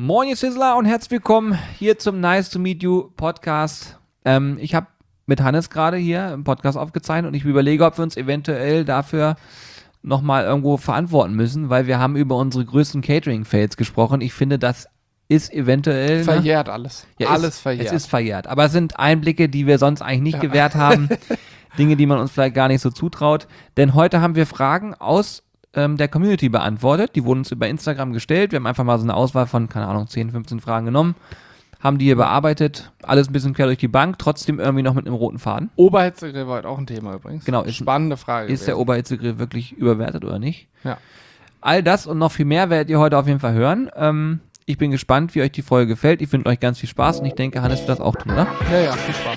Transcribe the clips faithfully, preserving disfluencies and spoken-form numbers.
Moin, ihr Sizzler und herzlich willkommen hier zum Nice to Meet You Podcast. Ähm, ich habe mit Hannes gerade hier im Podcast aufgezeichnet und ich überlege, ob wir uns eventuell dafür nochmal irgendwo verantworten müssen, weil wir haben über unsere größten Catering-Fails gesprochen. Ich finde, das ist eventuell... Verjährt ne? alles. Ja, alles ist, verjährt. Es ist verjährt, aber es sind Einblicke, die wir sonst eigentlich nicht ja. gewährt haben. Dinge, die man uns vielleicht gar nicht so zutraut. Denn heute haben wir Fragen aus ähm, der Community beantwortet. Die wurden uns über Instagram gestellt. Wir haben einfach mal so eine Auswahl von, keine Ahnung, zehn, fünfzehn Fragen genommen. Haben die hier bearbeitet. Alles ein bisschen quer durch die Bank. Trotzdem irgendwie noch mit einem roten Faden. Oberhitzegrill war heute auch ein Thema übrigens. Genau. Ist, Spannende Frage Ist gewesen. Der Oberhitzegrill wirklich überwertet oder nicht? Ja. All das und noch viel mehr werdet ihr heute auf jeden Fall hören. Ähm, ich bin gespannt, wie euch die Folge gefällt. Ich wünsche euch ganz viel Spaß und ich denke, Hannes wird das auch tun, oder? Ja, ja, viel Spaß.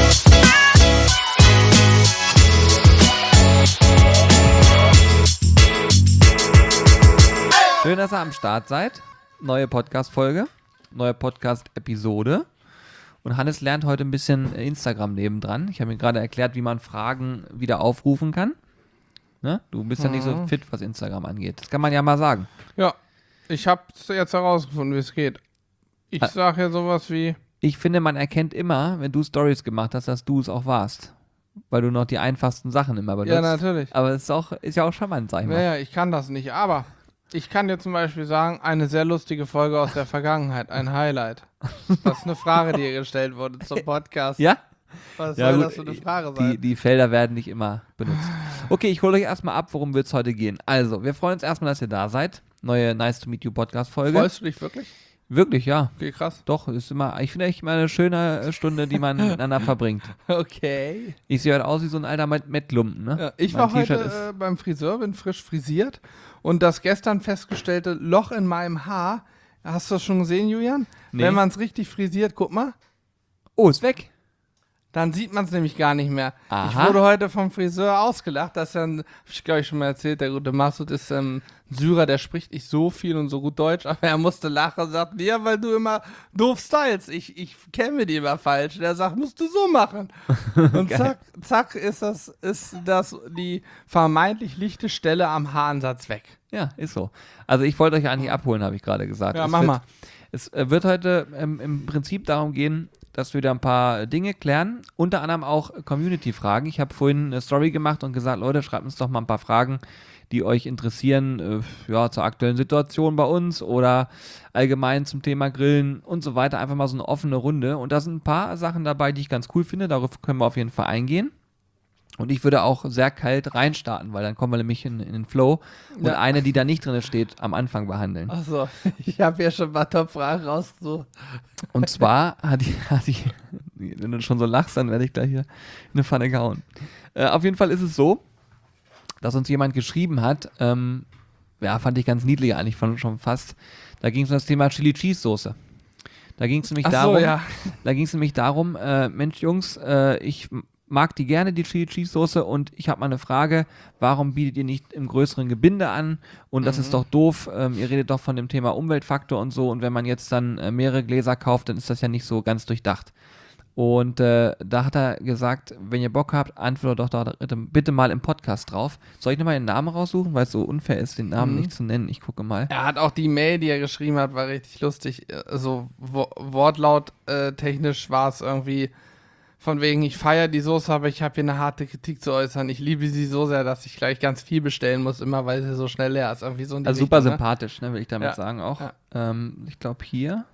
Schön, dass ihr am Start seid. Neue Podcast-Folge, neue Podcast-Episode. Und Hannes lernt heute ein bisschen Instagram nebendran. Ich habe ihm gerade erklärt, wie man Fragen wieder aufrufen kann. Ne? Du bist ja nicht so fit, was Instagram angeht. Das kann man ja mal sagen. Ja, ich habe jetzt herausgefunden, wie es geht. Ich sage ja sowas wie... Ich finde, man erkennt immer, wenn du Stories gemacht hast, dass du es auch warst. Weil du noch die einfachsten Sachen immer benutzt. Ja, natürlich. Aber es ist, auch, ist ja auch charmant, sag ich mal. Ja, ja, ich kann das nicht, aber... Ich kann dir zum Beispiel sagen, eine sehr lustige Folge aus der Vergangenheit, ein Highlight. Das ist eine Frage, die hier gestellt wurde zum Podcast. Ja? Was ja, soll gut, das für eine Frage sein? Die, die Felder werden nicht immer benutzt. Okay, ich hole euch erstmal ab, worum wird es heute gehen. Also, wir freuen uns erstmal, dass ihr da seid. Neue Nice to Meet You Podcast-Folge. Freust du dich wirklich? Wirklich, ja. Okay, krass. Doch, ist immer, ich finde echt mal eine schöne Stunde, die man miteinander verbringt. Okay. Ich sehe halt aus wie so ein alter Mettlumpen, ne? Ja, ich mein war heute äh, beim Friseur, bin frisch frisiert und das gestern festgestellte Loch in meinem Haar, hast du das schon gesehen, Julian? Nee. Wenn man es richtig frisiert, guck mal. Oh, ist weg. Dann sieht man es nämlich gar nicht mehr. Aha. Ich wurde heute vom Friseur ausgelacht. Das ist ja, hab ich glaube ich schon mal erzählt, der gute Masud ist ähm, ein Syrer, der spricht nicht so viel und so gut Deutsch, aber er musste lachen und sagt, ja, weil du immer doof stylst. Ich, ich kenne die immer falsch. Der sagt, musst du so machen. Und zack, zack ist das, ist das die vermeintlich lichte Stelle am Haaransatz weg. Ja, ist so. Also ich wollte euch eigentlich abholen, habe ich gerade gesagt. Ja, es mach wird, mal. Es wird heute ähm, im Prinzip darum gehen, dass wir da ein paar Dinge klären, unter anderem auch Community-Fragen. Ich habe vorhin eine Story gemacht und gesagt, Leute, schreibt uns doch mal ein paar Fragen, die euch interessieren, äh, ja, zur aktuellen Situation bei uns oder allgemein zum Thema Grillen und so weiter. Einfach mal so eine offene Runde. Und da sind ein paar Sachen dabei, die ich ganz cool finde. Darauf können wir auf jeden Fall eingehen. Und ich würde auch sehr kalt reinstarten, weil dann kommen wir nämlich in, in den Flow und ja. eine, die da nicht drin steht, am Anfang behandeln. Achso, ich habe ja schon ein paar Top-Fragen rausgesucht. Und zwar hat die, hat die, wenn du schon so lachst, dann werde ich gleich hier in eine Pfanne gehauen. Äh, auf jeden Fall ist es so, dass uns jemand geschrieben hat, ähm, ja, fand ich ganz niedlich eigentlich von, schon fast, da ging es um das Thema Chili Cheese Soße. Da ging es nämlich, so, darum, ja. da ging es nämlich darum, äh, Mensch Jungs, äh, ich mag die gerne, die Chili Cheese Soße, und ich habe mal eine Frage, warum bietet ihr nicht im größeren Gebinde an? Und das mhm. ist doch doof, ähm, ihr redet doch von dem Thema Umweltfaktor und so, und wenn man jetzt dann äh, mehrere Gläser kauft, dann ist das ja nicht so ganz durchdacht. Und äh, da hat er gesagt, wenn ihr Bock habt, antwortet doch da bitte mal im Podcast drauf. Soll ich nochmal den Namen raussuchen, weil es so unfair ist, den Namen mhm. nicht zu nennen? Ich gucke mal. Er hat auch die Mail, die er geschrieben hat, war richtig lustig. So wo- Wortlaut äh, technisch war es irgendwie von wegen, ich feiere die Soße, aber ich habe hier eine harte Kritik zu äußern. Ich liebe sie so sehr, dass ich gleich ganz viel bestellen muss, immer weil sie so schnell leer ist. Irgendwie so in die also super Richtung, sympathisch, ne, will ich damit ja. sagen auch. Ja. Ähm, ich glaube hier,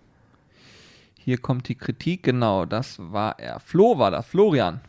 hier kommt die Kritik, genau, das war er. Flo war das, Florian.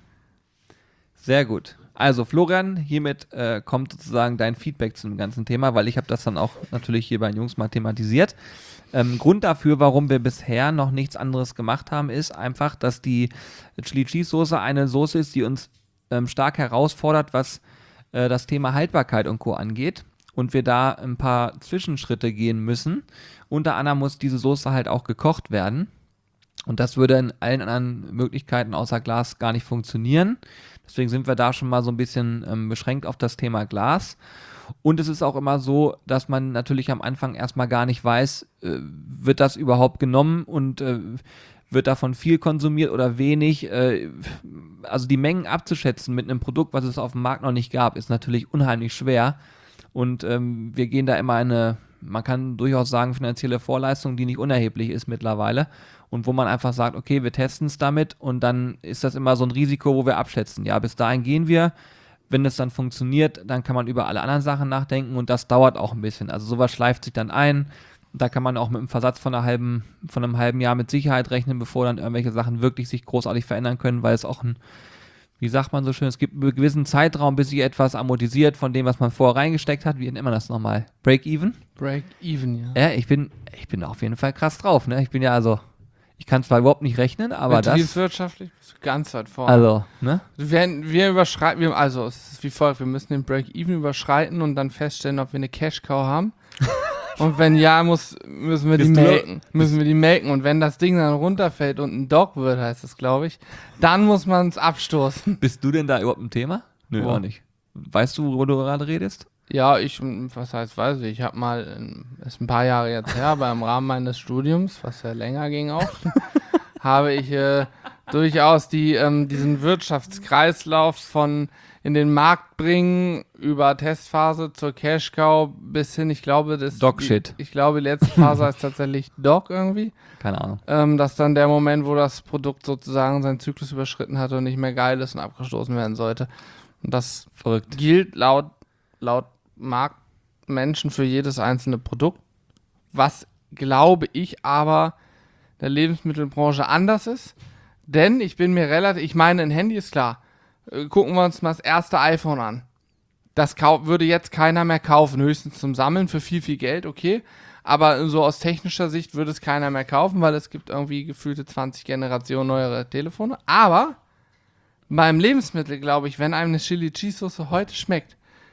Sehr gut. Also Florian, hiermit äh, kommt sozusagen dein Feedback zu dem ganzen Thema, weil ich habe das dann auch natürlich hier bei den Jungs mal thematisiert. Ähm, Grund dafür, warum wir bisher noch nichts anderes gemacht haben, ist einfach, dass die Chili Cheese Soße eine Soße ist, die uns ähm, stark herausfordert, was äh, das Thema Haltbarkeit und Co. angeht. Und wir da ein paar Zwischenschritte gehen müssen. Unter anderem muss diese Soße halt auch gekocht werden. Und das würde in allen anderen Möglichkeiten außer Glas gar nicht funktionieren. Deswegen sind wir da schon mal so ein bisschen ähm, beschränkt auf das Thema Glas. Und es ist auch immer so, dass man natürlich am Anfang erstmal gar nicht weiß, äh, wird das überhaupt genommen und äh, wird davon viel konsumiert oder wenig. Äh, also die Mengen abzuschätzen mit einem Produkt, was es auf dem Markt noch nicht gab, ist natürlich unheimlich schwer. Und ähm, wir gehen da immer in eine man kann durchaus sagen, finanzielle Vorleistung, die nicht unerheblich ist mittlerweile und wo man einfach sagt, okay, wir testen es damit und dann ist das immer so ein Risiko, wo wir abschätzen. Ja, bis dahin gehen wir. Wenn das dann funktioniert, dann kann man über alle anderen Sachen nachdenken und das dauert auch ein bisschen. Also sowas schleift sich dann ein. Da kann man auch mit einem Versatz von, einer halben, von einem halben Jahr mit Sicherheit rechnen, bevor dann irgendwelche Sachen wirklich sich großartig verändern können, weil es auch ein, wie sagt man so schön, es gibt einen gewissen Zeitraum, bis sich etwas amortisiert von dem, was man vorher reingesteckt hat. Wie nennt man das nochmal? Break-even? Break-even, ja. Ja, ich bin, ich bin auf jeden Fall krass drauf. Ne? Ich bin ja also, ich kann zwar überhaupt nicht rechnen, aber das... Betriebswirtschaftlich bist du ganz weit vorne. Also, ne? Wir, wir überschreiten, wir, also es ist wie folgt, wir müssen den Break-even überschreiten und dann feststellen, ob wir eine Cash-Cow haben. Und wenn ja, muss, müssen wir die melken. Müssen wir die melken. Und wenn das Ding dann runterfällt und ein Dog wird, heißt es, glaube ich, dann muss man es abstoßen. Bist du denn da überhaupt ein Thema? Nö, Wo? auch nicht. Weißt du, worüber du gerade redest? Ja, ich, was heißt, weiß ich, ich habe mal, ist ein paar Jahre jetzt her, aber im Rahmen meines Studiums, was ja länger ging auch, habe ich äh, durchaus die, ähm, diesen Wirtschaftskreislauf von in den Markt bringen, über Testphase zur Cash-Cow bis hin, ich glaube, das Dog-Shit. Ich, ich glaube, die letzte Phase heißt tatsächlich Dog irgendwie. Keine Ahnung. Ähm, das ist dann der Moment, wo das Produkt sozusagen seinen Zyklus überschritten hat und nicht mehr geil ist und abgestoßen werden sollte. Und das Verrückt. gilt laut, laut Marktmenschen für jedes einzelne Produkt, was, glaube ich, aber der Lebensmittelbranche anders ist. Denn ich bin mir relativ, ich meine, ein Handy ist klar. Gucken wir uns mal das erste iPhone an. Das kau- würde jetzt keiner mehr kaufen, höchstens zum Sammeln für viel, viel Geld, okay. Aber so aus technischer Sicht würde es keiner mehr kaufen, weil es gibt irgendwie gefühlte zwanzig Generationen neuere Telefone. Aber beim Lebensmittel, glaube ich, wenn einem eine Chili Cheese Soße heute schmeckt,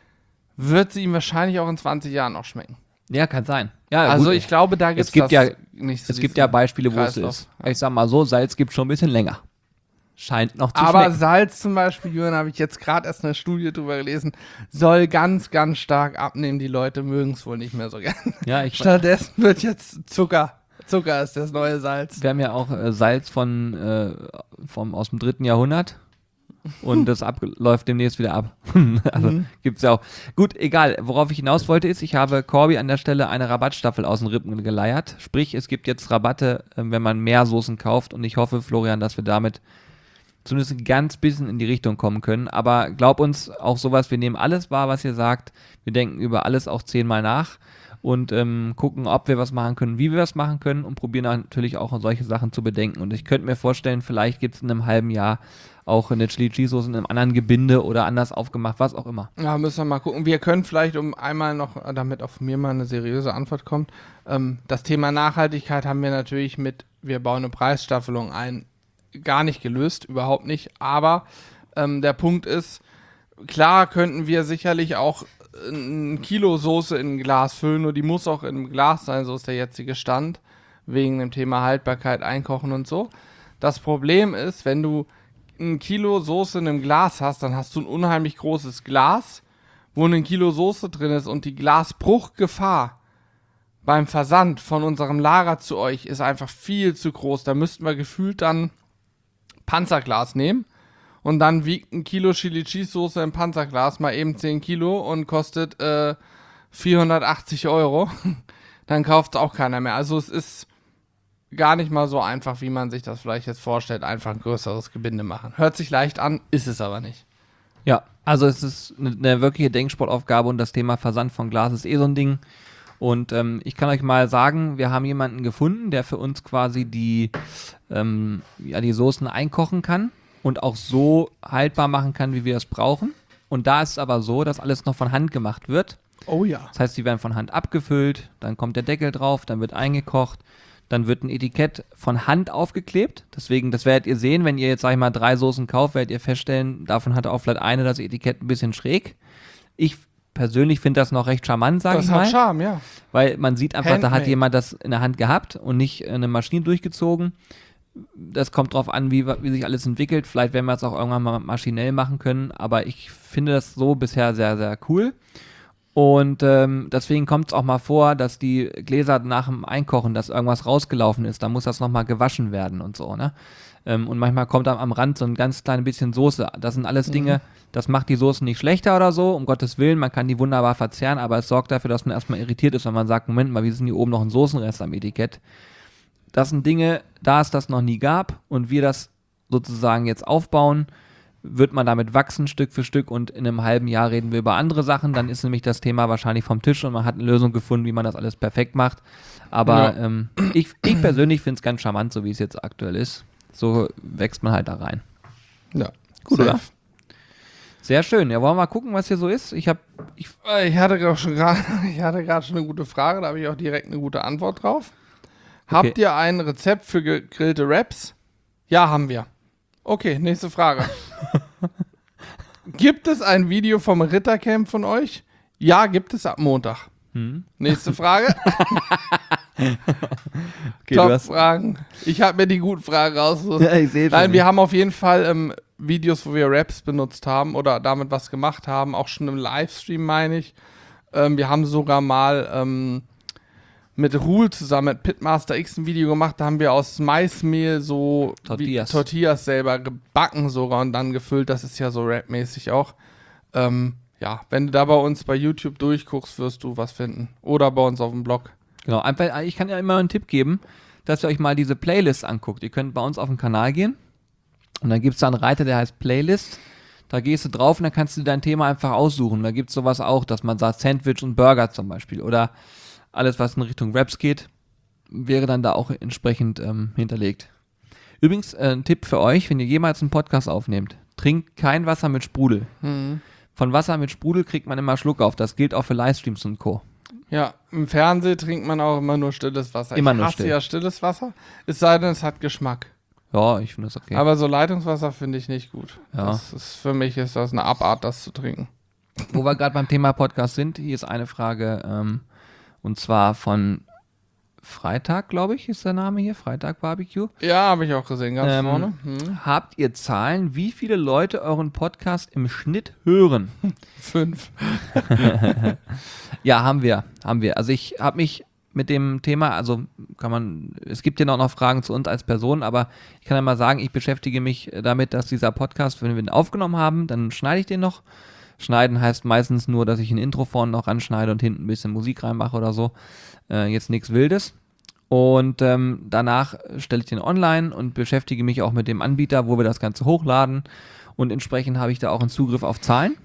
wird sie ihm wahrscheinlich auch in zwanzig Jahren noch schmecken. Ja, kann sein. Ja, Also gut. ich glaube, da gibt's es gibt das ja, nicht so Es gibt diesen ja Beispiele, wo es Kreislauf. ist. Ich sag mal so, Salz gibt schon ein bisschen länger. Scheint noch zu Aber schmecken. Salz zum Beispiel, Jürgen, habe ich jetzt gerade erst eine Studie drüber gelesen, soll ganz, ganz stark abnehmen. Die Leute mögen es wohl nicht mehr so gern. Ja, ich Stattdessen wird jetzt Zucker. Zucker ist das neue Salz. Wir haben ja auch äh, Salz von, äh, vom, aus dem dritten Jahrhundert und das ab, läuft demnächst wieder ab. Also Mhm. gibt's ja auch. Gut, egal. Worauf ich hinaus wollte ist, ich habe Corby an der Stelle eine Rabattstaffel aus den Rippen geleiert. Sprich, es gibt jetzt Rabatte, äh, wenn man mehr Soßen kauft und ich hoffe, Florian, dass wir damit zumindest ein ganz bisschen in die Richtung kommen können. Aber glaub uns, auch sowas, wir nehmen alles wahr, was ihr sagt. Wir denken über alles auch zehnmal nach und ähm, gucken, ob wir was machen können, wie wir was machen können und probieren natürlich auch solche Sachen zu bedenken. Und ich könnte mir vorstellen, vielleicht gibt es in einem halben Jahr auch eine Chili Cheese Soße in einem anderen Gebinde oder anders aufgemacht, was auch immer. Ja, müssen wir mal gucken. Wir können vielleicht, um einmal noch, damit auch von mir mal eine seriöse Antwort kommt, ähm, das Thema Nachhaltigkeit haben wir natürlich mit, wir bauen eine Preisstaffelung ein, gar nicht gelöst, überhaupt nicht. Aber ähm, der Punkt ist, klar könnten wir sicherlich auch ein Kilo Soße in ein Glas füllen, nur die muss auch im Glas sein, so ist der jetzige Stand, wegen dem Thema Haltbarkeit, Einkochen und so. Das Problem ist, wenn du ein Kilo Soße in einem Glas hast, dann hast du ein unheimlich großes Glas, wo ein Kilo Soße drin ist und die Glasbruchgefahr beim Versand von unserem Lager zu euch ist einfach viel zu groß. Da müssten wir gefühlt dann Panzerglas nehmen und dann wiegt ein Kilo Chili Cheese Soße im Panzerglas mal eben zehn Kilo und kostet äh, vierhundertachtzig Euro. Dann kauft es auch keiner mehr. Also es ist gar nicht mal so einfach, wie man sich das vielleicht jetzt vorstellt, einfach ein größeres Gebinde machen. Hört sich leicht an, ist es aber nicht. Ja, also es ist eine, eine wirkliche Denksportaufgabe und das Thema Versand von Glas ist eh so ein Ding. Und ähm, ich kann euch mal sagen, wir haben jemanden gefunden, der für uns quasi die, ähm, ja, die Soßen einkochen kann und auch so haltbar machen kann, wie wir es brauchen. Und da ist es aber so, dass alles noch von Hand gemacht wird. Oh ja. Das heißt, die werden von Hand abgefüllt, dann kommt der Deckel drauf, dann wird eingekocht, dann wird ein Etikett von Hand aufgeklebt. Deswegen, das werdet ihr sehen, wenn ihr jetzt, sag ich mal, drei Soßen kauft, werdet ihr feststellen, davon hat auch vielleicht eine das Etikett ein bisschen schräg. Ich persönlich finde das noch recht charmant, sage ich Das mal. hat Charme, ja. Weil man sieht einfach, da hat Handmade. jemand das in der Hand gehabt und nicht eine Maschine durchgezogen. Das kommt drauf an, wie, wie sich alles entwickelt. Vielleicht werden wir es auch irgendwann mal maschinell machen können, aber ich finde das so bisher sehr, sehr cool. Und ähm, deswegen kommt es auch mal vor, dass die Gläser nach dem Einkochen, dass irgendwas rausgelaufen ist, dann muss das nochmal gewaschen werden und so, ne? Ähm, und manchmal kommt am, am Rand so ein ganz kleines bisschen Soße. Das sind alles Dinge, das macht die Soße nicht schlechter oder so, um Gottes Willen, man kann die wunderbar verzehren, aber es sorgt dafür, dass man erstmal irritiert ist, wenn man sagt, Moment mal, wie ist denn hier oben noch ein Soßenrest am Etikett? Das sind Dinge, da es das noch nie gab und wir das sozusagen jetzt aufbauen, wird man damit wachsen Stück für Stück und in einem halben Jahr reden wir über andere Sachen, dann ist nämlich das Thema wahrscheinlich vom Tisch und man hat eine Lösung gefunden, wie man das alles perfekt macht. Aber Ja. ähm, ich, ich persönlich finde es ganz charmant, so wie es jetzt aktuell ist. So wächst man halt da rein. Ja, Gut, safe. oder? Sehr schön. Ja, wollen wir mal gucken, was hier so ist? Ich habe ich, Ich hatte auch schon gerade, ich hatte gerade schon eine gute Frage, da habe ich auch direkt eine gute Antwort drauf. Habt Okay. ihr ein Rezept für gegrillte Wraps? Ja, haben wir. Okay, nächste Frage. Gibt es ein Video vom Rittercamp von euch? Ja, gibt es ab Montag. hm? Nächste Frage. Okay, du hast, Top-Fragen. Ich habe mir die guten Fragen rausgesucht. ja, ich sehe schon. Nein, wir haben auf jeden Fall ähm, Videos, wo wir Raps benutzt haben oder damit was gemacht haben, auch schon im Livestream, meine ich. Ähm, wir haben sogar mal ähm, mit Ruhl zusammen, mit Pitmaster X ein Video gemacht, da haben wir aus Maismehl so Tortillas. Wie, Tortillas selber gebacken sogar und dann gefüllt, das ist ja so Rap-mäßig auch. Ähm, ja, wenn du da bei uns bei YouTube durchguckst, wirst du was finden. Oder bei uns auf dem Blog. Genau, einfach, ich kann ja immer einen Tipp geben, dass ihr euch mal diese Playlist anguckt. Ihr könnt bei uns auf den Kanal gehen und dann gibt es da einen Reiter, der heißt Playlist. Da gehst du drauf und dann kannst du dein Thema einfach aussuchen. Da gibt es sowas auch, dass man sagt Sandwich und Burger zum Beispiel oder alles, was in Richtung Raps geht, wäre dann da auch entsprechend ähm, hinterlegt. Übrigens, äh, ein Tipp für euch, wenn ihr jemals einen Podcast aufnehmt, trinkt kein Wasser mit Sprudel. Mhm. Von Wasser mit Sprudel kriegt man immer Schluck auf. Das gilt auch für Livestreams und Co. Ja, im Fernsehen trinkt man auch immer nur stilles Wasser. Immer ich nur hasse still. ja stilles Wasser, es sei denn, es hat Geschmack. Ja, ich finde das okay. Aber so Leitungswasser finde ich nicht gut. Ja. Das ist, für mich ist das eine Abart, das zu trinken. Wo wir gerade beim Thema Podcast sind, hier ist eine Frage, ähm, und zwar von Freitag, glaube ich, ist der Name hier, Freitag Barbecue. Ja, habe ich auch gesehen, ganz Ähm, vorne. Hm. Habt ihr Zahlen, wie viele Leute euren Podcast im Schnitt hören? Fünf. Ja, haben wir, haben wir. Also ich habe mich mit dem Thema, also kann man, es gibt ja noch, noch Fragen zu uns als Person, aber ich kann ja mal sagen, ich beschäftige mich damit, dass dieser Podcast, wenn wir ihn aufgenommen haben, dann schneide ich den noch. Schneiden heißt meistens nur, dass ich ein Intro vorne noch anschneide und hinten ein bisschen Musik reinmache oder so. Äh, jetzt nichts Wildes. Und ähm, danach stelle ich den online und beschäftige mich auch mit dem Anbieter, wo wir das Ganze hochladen. Und entsprechend habe ich da auch einen Zugriff auf Zahlen.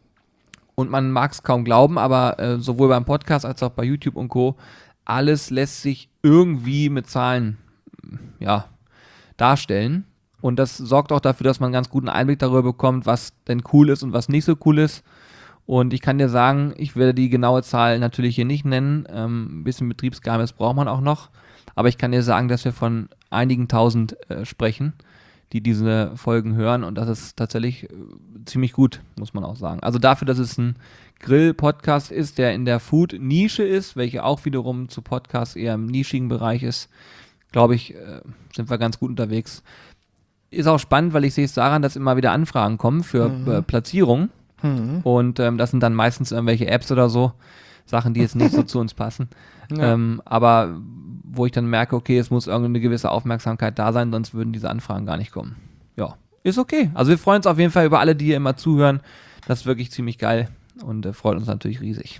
Und man mag es kaum glauben, aber äh, sowohl beim Podcast als auch bei YouTube und Co. alles lässt sich irgendwie mit Zahlen ja, darstellen. Und das sorgt auch dafür, dass man einen ganz guten Einblick darüber bekommt, was denn cool ist und was nicht so cool ist. Und ich kann dir sagen, ich werde die genaue Zahl natürlich hier nicht nennen. Ähm, ein bisschen Betriebsgeheimnis braucht man auch noch. Aber ich kann dir sagen, dass wir von einigen tausend äh, sprechen, die diese Folgen hören. Und das ist tatsächlich äh, ziemlich gut, muss man auch sagen. Also dafür, dass es ein Grill-Podcast ist, der in der Food-Nische ist, welche auch wiederum zu Podcasts eher im nischigen Bereich ist, glaube ich, äh, sind wir ganz gut unterwegs. Ist auch spannend, weil ich sehe es daran, dass immer wieder Anfragen kommen für Mhm. äh, Platzierungen. Mhm. Und ähm, das sind dann meistens irgendwelche Apps oder so, Sachen, die jetzt nicht so zu uns passen. Ja. Ähm, aber wo ich dann merke, okay, es muss irgendeine gewisse Aufmerksamkeit da sein, sonst würden diese Anfragen gar nicht kommen. Ja, ist okay. Also wir freuen uns auf jeden Fall über alle, die hier immer zuhören. Das ist wirklich ziemlich geil und äh, freut uns natürlich riesig.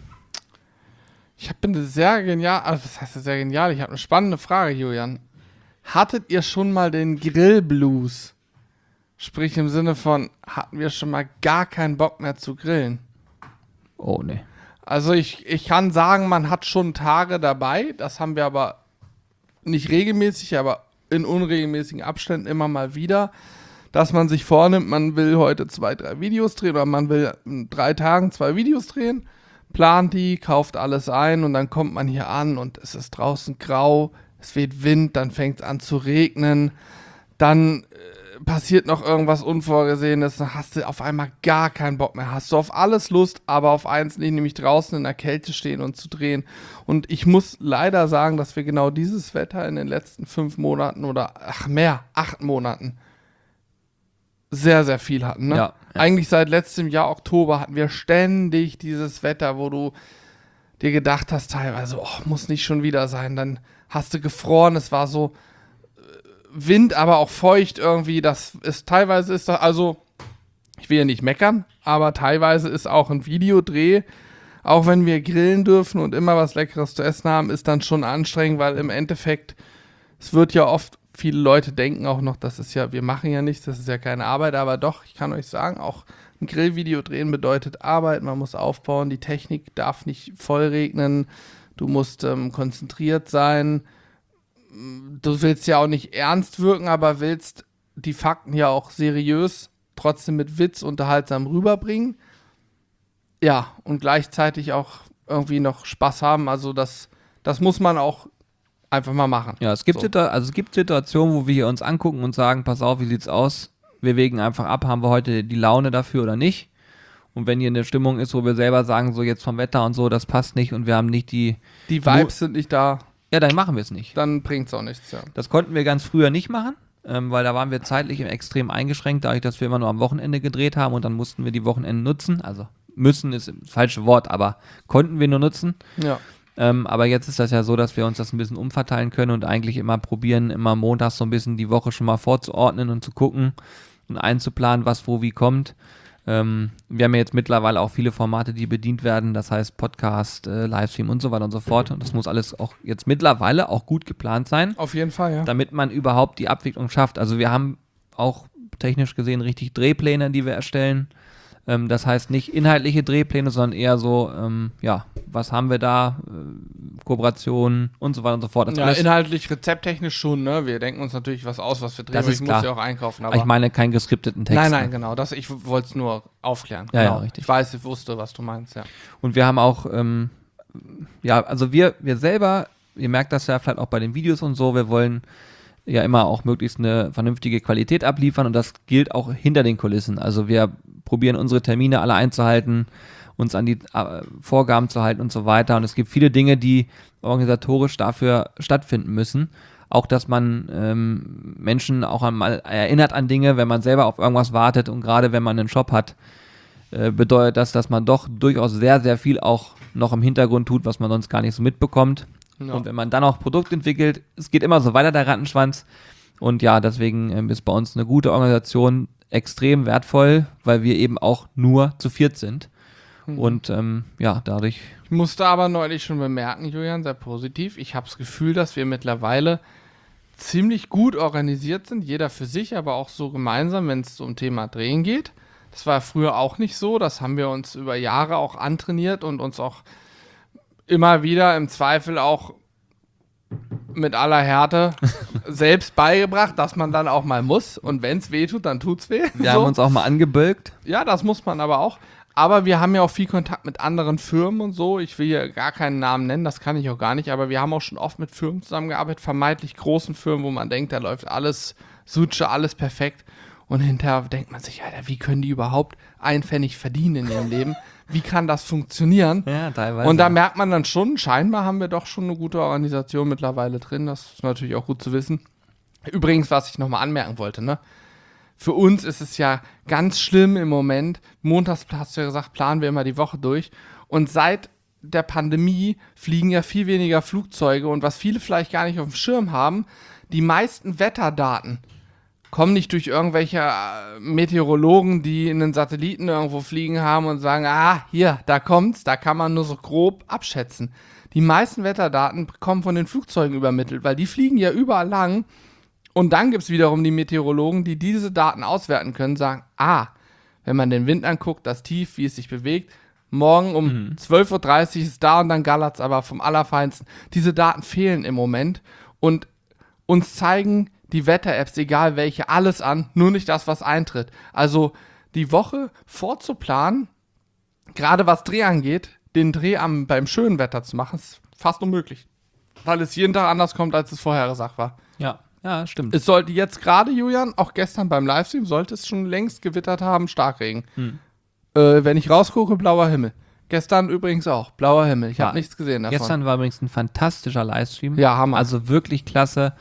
Ich habe eine sehr genial, also was heißt sehr genial? Ich habe eine spannende Frage, Julian. Hattet ihr schon mal den Grillblues? Sprich im Sinne von, hatten wir schon mal gar keinen Bock mehr zu grillen? Oh, nee. Also ich, ich kann sagen, man hat schon Tage dabei, das haben wir aber nicht regelmäßig, aber in unregelmäßigen Abständen immer mal wieder, dass man sich vornimmt, man will heute zwei, drei Videos drehen oder man will in drei Tagen zwei Videos drehen, plant die, kauft alles ein und dann kommt man hier an und es ist draußen grau, es weht Wind, dann fängt es an zu regnen, dann äh, passiert noch irgendwas Unvorgesehenes, dann hast du auf einmal gar keinen Bock mehr, hast du auf alles Lust, aber auf eins nicht, nämlich draußen in der Kälte stehen und zu drehen. Und ich muss leider sagen, dass wir genau dieses Wetter in den letzten fünf Monaten oder, ach mehr, acht Monaten sehr, sehr viel hatten. Ne? Ja, ja. Eigentlich seit letztem Jahr Oktober hatten wir ständig dieses Wetter, wo du dir gedacht hast, teilweise, oh, muss nicht schon wieder sein. Dann hast du gefroren, es war so äh, Wind, aber auch feucht irgendwie. Das ist teilweise ist das, also ich will ja nicht meckern, aber teilweise ist auch ein Videodreh, auch wenn wir grillen dürfen und immer was Leckeres zu essen haben, ist dann schon anstrengend, weil im Endeffekt, es wird ja oft, viele Leute denken auch noch, das ist ja, wir machen ja nichts, das ist ja keine Arbeit, aber doch, ich kann euch sagen, auch ein Grillvideo drehen bedeutet Arbeit, man muss aufbauen, die Technik darf nicht voll regnen, du musst ähm, konzentriert sein, du willst ja auch nicht ernst wirken, aber willst die Fakten ja auch seriös, trotzdem mit Witz unterhaltsam rüberbringen. Ja, und gleichzeitig auch irgendwie noch Spaß haben. Also das, das muss man auch einfach mal machen. Ja, es gibt, so. Situ- also es gibt Situationen, wo wir hier uns angucken und sagen, pass auf, wie sieht's aus? Wir wägen einfach ab, haben wir heute die Laune dafür oder nicht? Und wenn hier eine Stimmung ist, wo wir selber sagen, so jetzt vom Wetter und so, das passt nicht und wir haben nicht die... Die Vibes sind nicht da. Ja, dann machen wir es nicht. Dann bringt's auch nichts, ja. Das konnten wir ganz früher nicht machen, ähm, weil da waren wir zeitlich extrem eingeschränkt, dadurch, dass wir immer nur am Wochenende gedreht haben und dann mussten wir die Wochenenden nutzen, also müssen ist das falsche Wort, aber konnten wir nur nutzen. Ja. Ähm, aber jetzt ist das ja so, dass wir uns das ein bisschen umverteilen können und eigentlich immer probieren, immer montags so ein bisschen die Woche schon mal vorzuordnen und zu gucken und einzuplanen, was wo wie kommt. Ähm, wir haben ja jetzt mittlerweile auch viele Formate, die bedient werden, das heißt Podcast, äh, Livestream und so weiter und so fort. Und das muss alles auch jetzt mittlerweile auch gut geplant sein, Auf jeden Fall, ja. damit man überhaupt die Abwicklung schafft. Also wir haben auch technisch gesehen richtig Drehpläne, die wir erstellen. Ähm, das heißt nicht inhaltliche Drehpläne, sondern eher so, ähm, ja, was haben wir da, äh, Kooperationen und so weiter und so fort. Das Ja, alles, inhaltlich, rezepttechnisch schon, ne? Wir denken uns natürlich was aus, was wir drehen. Das aber ist ich klar. muss ja auch einkaufen. Aber ich meine keinen geskripteten Text. nein, nein, ne? genau. Das, ich wollte es nur aufklären. Ja, genau. ja, richtig. Ich weiß, ich wusste, was du meinst, ja. Und wir haben auch, ähm, ja, also wir, wir selber, ihr merkt das ja vielleicht auch bei den Videos und so, wir wollen ja immer auch möglichst eine vernünftige Qualität abliefern und das gilt auch hinter den Kulissen. Also wir probieren unsere Termine alle einzuhalten, uns an die äh, Vorgaben zu halten und so weiter. Und es gibt viele Dinge, die organisatorisch dafür stattfinden müssen. Auch, dass man ähm, Menschen auch einmal erinnert an Dinge, wenn man selber auf irgendwas wartet und gerade wenn man einen Shop hat, äh, bedeutet das, dass man doch durchaus sehr, sehr viel auch noch im Hintergrund tut, was man sonst gar nicht so mitbekommt. Ja. Und wenn man dann auch Produkt entwickelt, es geht immer so weiter, der Rattenschwanz. Und ja, deswegen ähm, ist bei uns eine gute Organisation extrem wertvoll, weil wir eben auch nur zu viert sind. Mhm. Und ähm, ja, dadurch... Ich musste aber neulich schon bemerken, Julian, sehr positiv. Ich habe das Gefühl, dass wir mittlerweile ziemlich gut organisiert sind, jeder für sich, aber auch so gemeinsam, wenn es um Thema Drehen geht. Das war früher auch nicht so, das haben wir uns über Jahre auch antrainiert und uns auch immer wieder im Zweifel auch mit aller Härte selbst beigebracht, dass man dann auch mal muss und wenn es weh tut, dann tut's weh. Wir so. haben uns auch mal angebölkt. Ja, das muss man aber auch. Aber wir haben ja auch viel Kontakt mit anderen Firmen und so. Ich will hier gar keinen Namen nennen, das kann ich auch gar nicht. Aber wir haben auch schon oft mit Firmen zusammengearbeitet, vermeintlich großen Firmen, wo man denkt, da läuft alles Suche, alles perfekt. Und hinterher denkt man sich, Alter, wie können die überhaupt einen Pfennig verdienen in ihrem Leben? Wie kann das funktionieren? Ja, teilweise. Und da merkt man dann schon, scheinbar haben wir doch schon eine gute Organisation mittlerweile drin. Das ist natürlich auch gut zu wissen. Übrigens, was ich nochmal anmerken wollte, ne? Für uns ist es ja ganz schlimm im Moment. Montags, hast du ja gesagt, planen wir immer die Woche durch. Und seit der Pandemie fliegen ja viel weniger Flugzeuge. Und was viele vielleicht gar nicht auf dem Schirm haben, die meisten Wetterdaten kommen nicht durch irgendwelche äh, Meteorologen, die einen Satelliten irgendwo fliegen haben und sagen, ah, hier, da kommt's, da kann man nur so grob abschätzen. Die meisten Wetterdaten kommen von den Flugzeugen übermittelt, weil die fliegen ja überall lang. Und dann gibt es wiederum die Meteorologen, die diese Daten auswerten können, sagen, ah, wenn man den Wind anguckt, das Tief, wie es sich bewegt, morgen um mhm. zwölf Uhr dreißig ist da und dann gallert's aber vom Allerfeinsten. Diese Daten fehlen im Moment und uns zeigen die Wetter-Apps, egal welche, alles an, nur nicht das, was eintritt. Also die Woche vorzuplanen, gerade was Dreh angeht, den Dreh am, beim schönen Wetter zu machen, ist fast unmöglich. Weil es jeden Tag anders kommt, als es vorher gesagt war. Ja, ja, stimmt. Es sollte jetzt gerade, Julian, auch gestern beim Livestream, sollte es schon längst gewittert haben, Starkregen. Hm. Äh, wenn ich rausgucke, blauer Himmel. Gestern übrigens auch, blauer Himmel. Ich ja, habe nichts gesehen davon. Gestern war übrigens ein fantastischer Livestream. Ja, Hammer. Also wirklich klasse.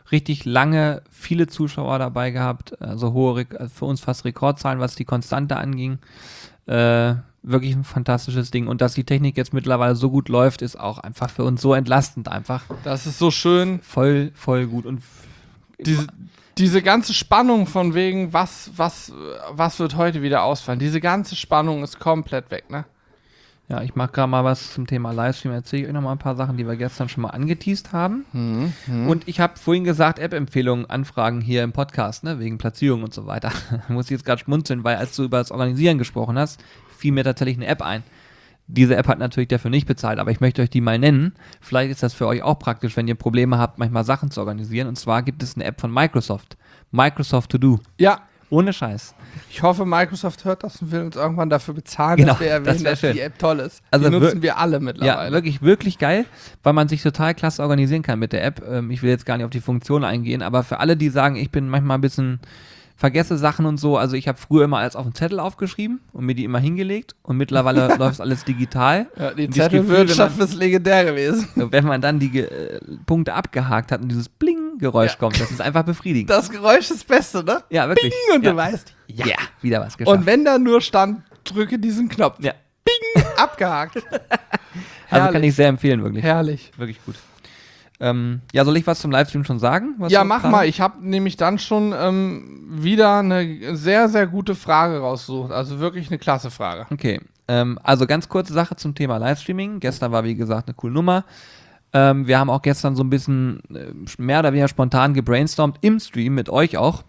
richtig lange viele Zuschauer dabei gehabt, also hohe, also für uns fast Rekordzahlen, was die Konstante anging. Äh, wirklich ein fantastisches Ding. Und dass die Technik jetzt mittlerweile so gut läuft, ist auch einfach für uns so entlastend einfach. Das ist so schön. Voll, voll gut. Und Diese, diese ganze Spannung von wegen, was, was, was wird heute wieder ausfallen, diese ganze Spannung ist komplett weg, ne? ja, ich mache gerade mal was zum Thema Livestream. Erzähle ich euch nochmal ein paar Sachen, die wir gestern schon mal angeteast haben. Mhm, mhm. Und ich habe vorhin gesagt, App-Empfehlungen, Anfragen hier im Podcast, ne, wegen Platzierung und so weiter. Da muss ich jetzt gerade schmunzeln, weil als du über das Organisieren gesprochen hast, fiel mir tatsächlich eine App ein. Diese App hat natürlich dafür nicht bezahlt, aber ich möchte euch die mal nennen. Vielleicht ist das für euch auch praktisch, wenn ihr Probleme habt, manchmal Sachen zu organisieren. Und zwar gibt es eine App von Microsoft. Microsoft To Do. Ja, Ohne Scheiß. ich hoffe, Microsoft hört das und will uns irgendwann dafür bezahlen, Genau, dass wir erwähnen, das wär dass schön. die App toll ist. Also die nutzen wir- wir alle Ja, mittlerweile. wirklich, wirklich geil, weil man sich total klasse organisieren kann mit der App. Ähm, ich will jetzt gar nicht auf die Funktion eingehen, aber für alle, die sagen, ich bin manchmal ein bisschen, vergesse Sachen und so, also ich habe früher immer alles auf einen Zettel aufgeschrieben und mir die immer hingelegt und mittlerweile läuft alles digital. Ja, die Und dieses Zettelwirtschaft Gefühl, ist legendär gewesen. Und wenn man dann die Ge- äh, Punkte abgehakt hat und dieses Bling-Geräusch Ja. kommt, das ist einfach befriedigend. Das Geräusch ist das Beste, ne? ja, wirklich. Und ja. du weißt, ja. wieder was geschafft. und wenn da nur stand, drücke diesen Knopf. ja. Abgehakt. Also kann Herrlich. ich sehr empfehlen, wirklich. Herrlich. Wirklich gut. Ähm, ja, soll ich was zum Livestream schon sagen? Was Ja, wir mach planen? mal. Ich habe nämlich dann schon ähm, wieder eine sehr, sehr gute Frage rausgesucht. Also wirklich eine klasse Frage. Okay, ähm, also ganz kurze Sache zum Thema Livestreaming. Gestern war, wie gesagt, eine coole Nummer. Ähm, wir haben auch gestern so ein bisschen äh, mehr oder weniger spontan gebrainstormt im Stream mit euch auch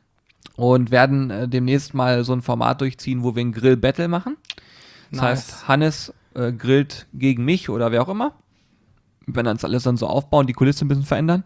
und werden äh, demnächst mal so ein Format durchziehen, wo wir ein Grill-Battle machen. Das Nice. heißt, Hannes äh, grillt gegen mich oder wer auch immer. Wir werden das alles dann so aufbauen, die Kulisse ein bisschen verändern.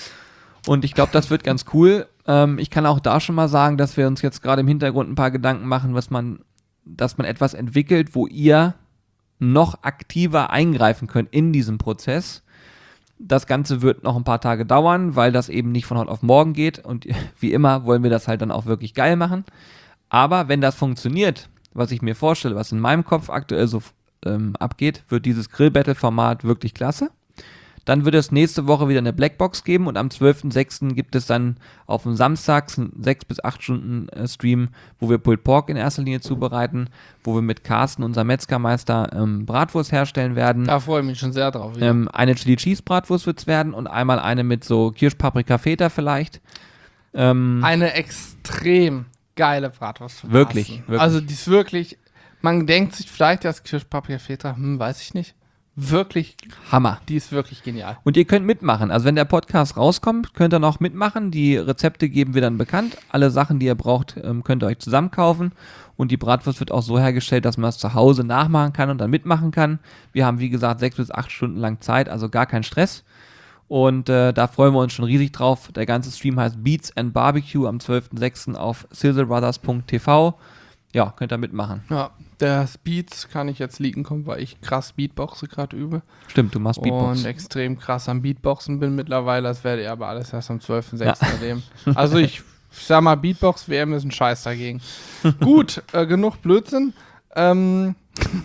Und ich glaube, das wird ganz cool. Ähm, ich kann auch da schon mal sagen, dass wir uns jetzt gerade im Hintergrund ein paar Gedanken machen, was man, dass man etwas entwickelt, wo ihr noch aktiver eingreifen könnt in diesem Prozess. Das Ganze wird noch ein paar Tage dauern, weil das eben nicht von heute auf morgen geht. Und wie immer wollen wir das halt dann auch wirklich geil machen. Aber wenn das funktioniert, was ich mir vorstelle, was in meinem Kopf aktuell so ähm, abgeht, wird dieses Grill-Battle-Format wirklich klasse. Dann wird es nächste Woche wieder eine Blackbox geben und am zwölften sechsten gibt es dann auf dem Samstag einen sechs bis acht Stunden äh, Stream, wo wir Pulled Pork in erster Linie zubereiten, wo wir mit Carsten, unserem Metzgermeister, ähm, Bratwurst herstellen werden. Da freue ich mich schon sehr drauf. wieder. Ähm, eine Chili Cheese Bratwurst wird es werden und einmal eine mit so Kirschpaprika Feta vielleicht. Ähm, Eine extrem geile Bratwurst. von Wirklich, Carsten. wirklich. Also die ist wirklich, man denkt sich vielleicht, das Kirschpaprika Feta, hm, weiß ich nicht. Wirklich, Hammer. die ist wirklich genial. Und ihr könnt mitmachen. Also wenn der Podcast rauskommt, könnt ihr noch mitmachen. Die Rezepte geben wir dann bekannt. Alle Sachen, die ihr braucht, ähm, könnt ihr euch zusammenkaufen. Und die Bratwurst wird auch so hergestellt, dass man das zu Hause nachmachen kann und dann mitmachen kann. Wir haben, wie gesagt, sechs bis acht Stunden lang Zeit, also gar kein Stress. Und äh, da freuen wir uns schon riesig drauf. Der ganze Stream heißt Beats and Barbecue am zwölften sechsten auf sizzlebrothers punkt t v. Ja, könnt ihr mitmachen. Ja, der Beats kann ich jetzt liegen kommen, weil ich krass Beatboxe gerade übe. Stimmt, du machst Beatbox. Und extrem krass am Beatboxen bin mittlerweile. Das werde ich aber alles erst am zwölften sechsten erleben. Also ich, ich sag mal, Beatbox-W M ist ein Scheiß dagegen. Gut, äh, genug Blödsinn. Ähm,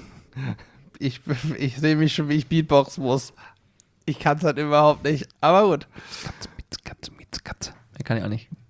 ich ich sehe mich schon, wie ich Beatboxen muss. Ich kann es halt überhaupt nicht. Aber gut. Katze, Mietz, Katze, Mietz, Katze. Der kann ich auch nicht.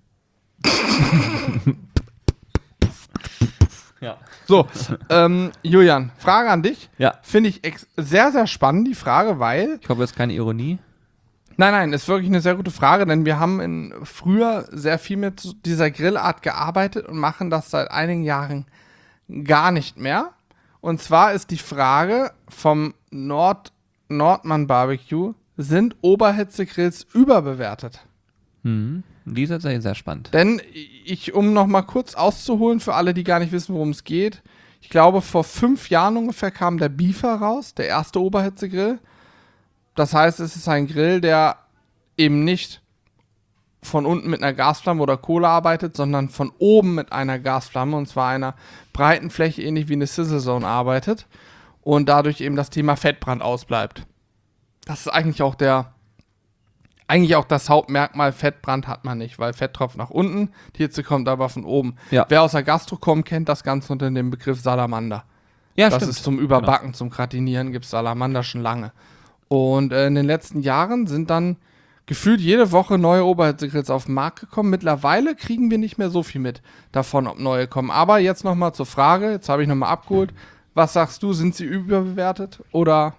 Ja. So, ähm, Julian, Frage an dich. Ja. Finde ich ex- sehr, sehr spannend, die Frage, weil Ich hoffe, das ist keine Ironie. Nein, nein, ist wirklich eine sehr gute Frage, denn wir haben in, früher sehr viel mit dieser Grillart gearbeitet und machen das seit einigen Jahren gar nicht mehr. Und zwar ist die Frage vom Nord Nordmann Barbecue, sind Oberhitzegrills überbewertet? Mhm. Die ist tatsächlich sehr spannend. Denn ich, um noch mal kurz auszuholen für alle, die gar nicht wissen, worum es geht, ich glaube, vor fünf Jahren ungefähr kam der Beefer raus, der erste Oberhitzegrill. Das heißt, es ist ein Grill, der eben nicht von unten mit einer Gasflamme oder Kohle arbeitet, sondern von oben mit einer Gasflamme, und zwar einer breiten Fläche, ähnlich wie eine Sizzle Zone arbeitet und dadurch eben das Thema Fettbrand ausbleibt. Das ist eigentlich auch der, eigentlich auch das Hauptmerkmal. Fettbrand hat man nicht, weil Fett tropft nach unten, die Hitze kommt aber von oben. Ja. Wer aus der Gastro kommt, kennt das Ganze unter dem Begriff Salamander. Ja, Das stimmt. ist zum Überbacken, genau. Zum Gratinieren gibt es Salamander schon lange. Und äh, in den letzten Jahren sind dann gefühlt jede Woche neue Oberhitzegrills auf den Markt gekommen. Mittlerweile kriegen wir nicht mehr so viel mit davon, ob neue kommen. Aber jetzt nochmal zur Frage, jetzt habe ich nochmal abgeholt. Was sagst du, sind sie überbewertet oder?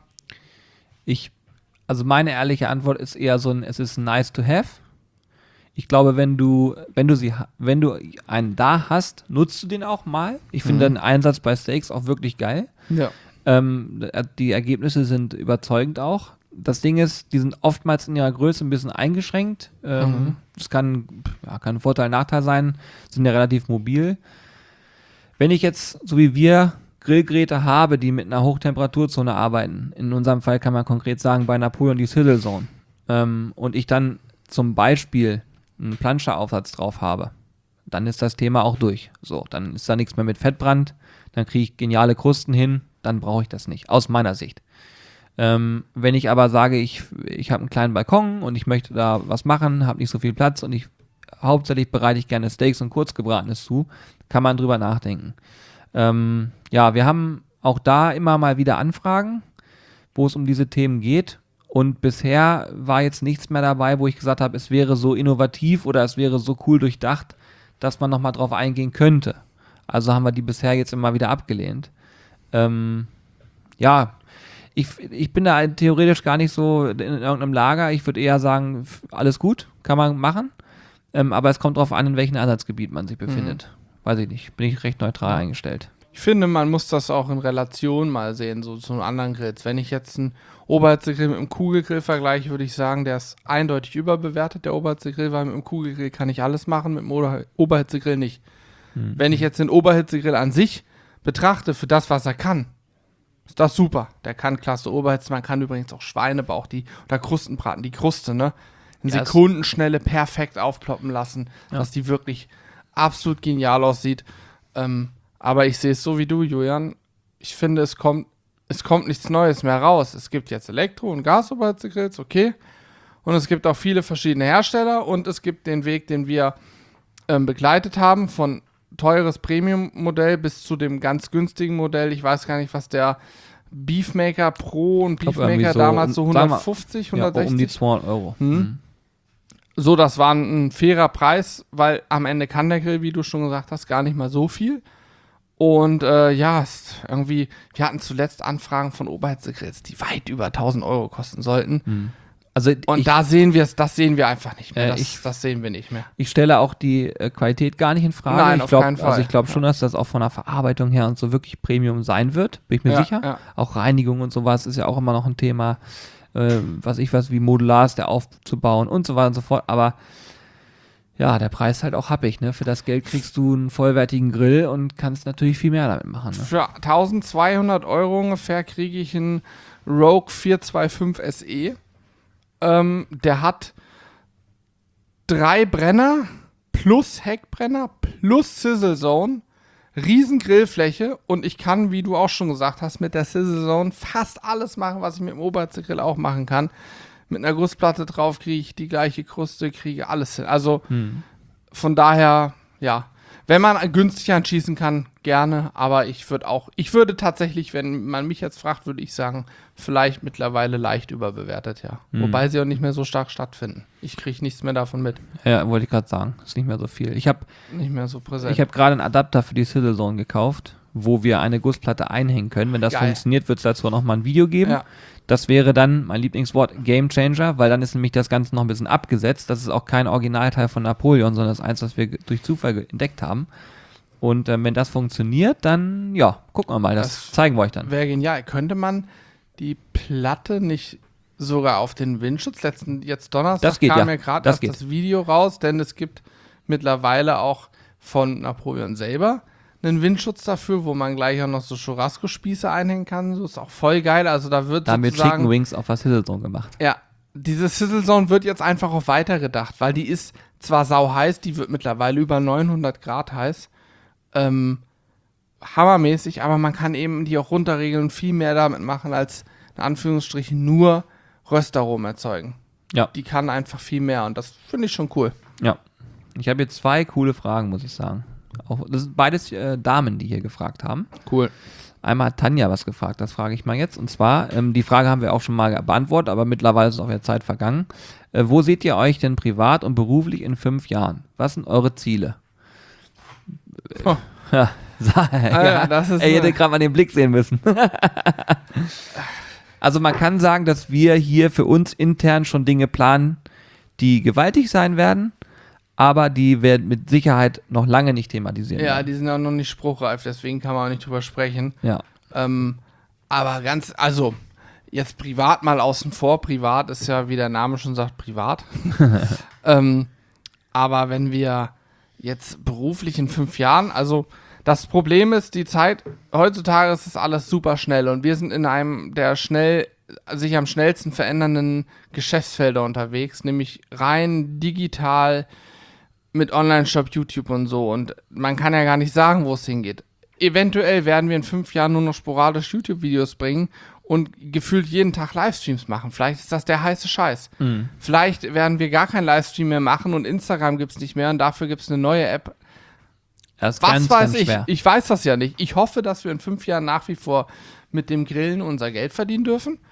Ich, also meine ehrliche Antwort ist eher so ein, es ist nice to have. Ich glaube, wenn du, wenn du sie, wenn du einen da hast, nutzt du den auch mal. Ich finde Mhm. den Einsatz bei Steaks auch wirklich geil. Ja. Ähm, die Ergebnisse sind überzeugend auch. Das Ding ist, die sind oftmals in ihrer Größe ein bisschen eingeschränkt. Ähm, Mhm. Das kann, ja, kann ein Vorteil, Nachteil sein. Sind ja relativ mobil. Wenn ich jetzt, so wie wir, Grillgeräte habe, die mit einer Hochtemperaturzone arbeiten, in unserem Fall kann man konkret sagen, bei Napoleon die Sizzle Zone, ähm, und ich dann zum Beispiel einen Planscheraufsatz drauf habe, dann ist das Thema auch durch. So, dann ist da nichts mehr mit Fettbrand, dann kriege ich geniale Krusten hin, dann brauche ich das nicht, aus meiner Sicht. Ähm, wenn ich aber sage, ich, ich habe einen kleinen Balkon und ich möchte da was machen, habe nicht so viel Platz und ich hauptsächlich bereite ich gerne Steaks und Kurzgebratenes zu, kann man drüber nachdenken. Ähm, ja, wir haben auch da immer mal wieder Anfragen, wo es um diese Themen geht. Und bisher war jetzt nichts mehr dabei, wo ich gesagt habe, es wäre so innovativ oder es wäre so cool durchdacht, dass man nochmal drauf eingehen könnte. Also haben wir die bisher jetzt immer wieder abgelehnt. Ähm, ja, ich, ich bin da theoretisch gar nicht so in irgendeinem Lager. Ich würde eher sagen, f- alles gut, kann man machen. Ähm, aber es kommt darauf an, in welchem Einsatzgebiet man sich befindet. Weiß ich nicht, bin ich recht neutral eingestellt. Ich finde, man muss das auch in Relation mal sehen, so zu anderen Grills. Wenn ich jetzt einen Oberhitzegrill mit einem Kugelgrill vergleiche, würde ich sagen, der ist eindeutig überbewertet, der Oberhitzegrill, weil mit dem Kugelgrill kann ich alles machen, mit dem Ober- Oberhitzegrill nicht. Hm. Wenn ich jetzt den Oberhitzegrill an sich betrachte, für das, was er kann, ist das super. Der kann klasse Oberhitze, man kann übrigens auch Schweinebauch, die, oder Krustenbraten, die Kruste, ne? In Ja, es- Sekundenschnelle perfekt aufploppen lassen, Ja. dass die wirklich absolut genial aussieht. Ähm, aber ich sehe es so wie du, Julian. Ich finde, es kommt, es kommt nichts Neues mehr raus. Es gibt jetzt Elektro- und Gasoberhitzegrills, okay. Und es gibt auch viele verschiedene Hersteller und es gibt den Weg, den wir ähm, begleitet haben, von teures Premium-Modell bis zu dem ganz günstigen Modell. Ich weiß gar nicht, was der Beefmaker Pro und glaub, Beefmaker irgendwie so damals so um- sagen wir- hundertfünfzig, Ja, hundertsechzig. um die zweihundert Euro. Hm. Mhm. So, das war ein, ein fairer Preis, weil am Ende kann der Grill, wie du schon gesagt hast, gar nicht mal so viel. Und äh, ja, es irgendwie, wir hatten zuletzt Anfragen von Oberhitzegrills, die weit über tausend Euro kosten sollten. Mhm. Also Und ich, da sehen wir es, das sehen wir einfach nicht mehr. Äh, das, ich- das sehen wir nicht mehr. ich stelle auch die äh, Qualität gar nicht in Frage. Nein, ich auf glaub, keinen Fall. Also ich glaube schon, dass das auch von der Verarbeitung her und so wirklich Premium sein wird, bin ich mir Ja, sicher. ja. Auch Reinigung und sowas ist ja auch immer noch ein Thema, äh, was ich weiß, wie modular ist der aufzubauen und so weiter und so fort. Aber ja, der Preis ist halt auch happig, ne? Für das Geld kriegst du einen vollwertigen Grill und kannst natürlich viel mehr damit machen. Ne? Für eintausendzweihundert Euro ungefähr kriege ich einen Rogue vierhundertfünfundzwanzig S E. Ähm, der hat drei Brenner plus Heckbrenner plus Sizzle Zone, riesen Grillfläche und ich kann, wie du auch schon gesagt hast, mit der Sizzle Zone fast alles machen, was ich mit dem Oberhitzegrill auch machen kann. Mit einer Gussplatte drauf kriege ich die gleiche Kruste, kriege alles hin. Also Hm. von daher, ja, wenn man günstig anschießen kann, gerne, aber ich würde auch, ich würde tatsächlich, wenn man mich jetzt fragt, würde ich sagen, vielleicht mittlerweile leicht überbewertet, ja. Hm. Wobei sie auch nicht mehr so stark stattfinden. Ich kriege nichts mehr davon mit. Ja, wollte ich gerade sagen. Ist nicht mehr so viel. Ich habe Nicht mehr so präsent. ich hab gerade einen Adapter für die Sizzle Zone gekauft, wo wir eine Gussplatte einhängen können. Wenn das Geil. funktioniert, wird es dazu noch mal ein Video geben. Ja. Das wäre dann mein Lieblingswort Game Changer, weil dann ist nämlich das Ganze noch ein bisschen abgesetzt. Das ist auch kein Originalteil von Napoleon, sondern das ist eins, was wir ge- durch Zufall ge- entdeckt haben. Und ähm, wenn das funktioniert, dann ja, gucken wir mal. Das, Das zeigen wir euch dann. Wäre genial. Könnte man die Platte nicht sogar auf den Windschutz, letzten, jetzt Donnerstag Das geht, kam ja. mir gerade Das das, geht. das Video raus, denn es gibt mittlerweile auch von Napoleon selber einen Windschutz dafür, wo man gleich auch noch so Churrasco-Spieße einhängen kann. So ist auch voll geil. Also da wird Da haben wir sozusagen... Chicken Wings auf der Sizzle Zone gemacht. Ja, diese Sizzle Zone wird jetzt einfach auch weitergedacht, weil die ist zwar sau heiß, die wird mittlerweile über neunhundert Grad heiß, ähm, hammermäßig, aber man kann eben die auch runterregeln und viel mehr damit machen, als in Anführungsstrichen nur Röstaromen erzeugen. Ja. Die kann einfach viel mehr und das finde ich schon cool. Ja. Ich habe jetzt zwei coole Fragen, muss ich sagen. Auch, das sind beides äh, Damen, die hier gefragt haben. Cool. Einmal hat Tanja was gefragt, das frage ich mal jetzt. Und zwar, ähm, die Frage haben wir auch schon mal beantwortet, aber mittlerweile ist auch wieder Zeit vergangen. Äh, wo seht ihr euch denn privat und beruflich in fünf Jahren? Was sind eure Ziele? Oh. Ja, sag, Ah, ja, das ist Ey, ihr eine- hättet gerade mal den Blick sehen müssen. Also man kann sagen, dass wir hier für uns intern schon Dinge planen, die gewaltig sein werden, aber die wir mit Sicherheit noch lange nicht thematisieren Ja, werden. die sind auch noch nicht spruchreif, deswegen kann man auch nicht drüber sprechen. Ja. Ähm, aber ganz, also, jetzt privat mal außen vor. Privat ist ja, wie der Name schon sagt, privat. ähm, aber wenn wir jetzt beruflich in fünf Jahren, also das Problem ist, die Zeit, heutzutage ist es alles super schnell und wir sind in einem der schnell, sich am schnellsten verändernden Geschäftsfelder unterwegs, nämlich rein digital mit Online-Shop, YouTube und so. Und man kann ja gar nicht sagen, wo es hingeht. Eventuell werden wir in fünf Jahren nur noch sporadisch YouTube-Videos bringen und gefühlt jeden Tag Livestreams machen. Vielleicht ist das der heiße Scheiß. Mhm. Vielleicht werden wir gar keinen Livestream mehr machen und Instagram gibt es nicht mehr und dafür gibt es eine neue App. Das ist Was ganz, weiß ganz ich? schwer. Ich weiß das ja nicht. Ich hoffe, dass wir in fünf Jahren nach wie vor mit dem Grillen unser Geld verdienen dürfen.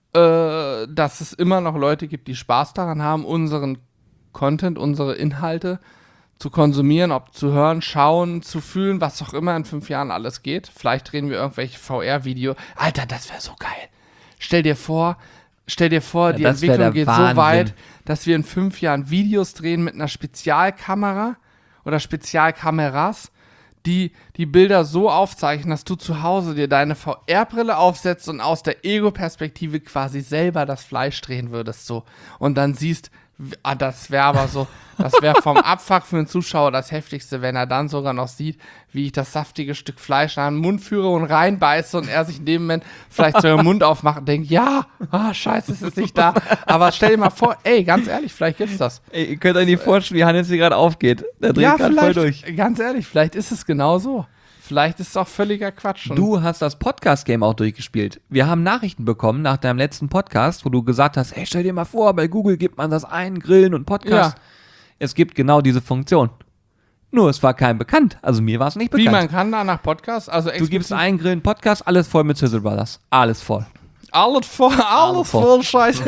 Äh, dass es immer noch Leute gibt, die Spaß daran haben, unseren Content, unsere Inhalte zu konsumieren, ob zu hören, schauen, zu fühlen, was auch immer in fünf Jahren alles geht. Vielleicht drehen wir irgendwelche V R-Video. Alter, das wäre so geil. Stell dir vor, stell dir vor, Ja, die das wär Entwicklung der geht Wahnsinn. so weit, dass wir in fünf Jahren Videos drehen mit einer Spezialkamera oder Spezialkameras, die die Bilder so aufzeichnen, dass du zu Hause dir deine V R-Brille aufsetzt und aus der Ego-Perspektive quasi selber das Fleisch drehen würdest so und dann siehst, w- ah, das wäre aber so, das wäre vom Abfuck für den Zuschauer das Heftigste, wenn er dann sogar noch sieht, wie ich das saftige Stück Fleisch an den Mund führe und reinbeiße und er sich in dem Moment vielleicht so den Mund aufmacht und denkt, ja, ah, scheiße, es ist nicht da. Aber stell dir mal vor, ey, ganz ehrlich, vielleicht gibt's das. Ey, ihr könnt euch nicht vorstellen, wie Hannes hier gerade aufgeht. Der dreht Ja, gerade voll vielleicht, durch. ganz ehrlich, vielleicht ist es genau so. Vielleicht ist es auch völliger Quatsch. Und Du hast das Podcast-Game auch durchgespielt. Wir haben Nachrichten bekommen nach deinem letzten Podcast, wo du gesagt hast, hey, stell dir mal vor, bei Google gibt man das ein, Grillen und Podcast. Ja. Es gibt genau diese Funktion. Nur es war keinem bekannt. Also mir war es nicht Wie bekannt. man kann da nach Podcast, also Du gibst ein, Grillen, Podcast, alles voll mit Sizzle Brothers. Alles voll. alles voll, alles voll. voll Scheiße.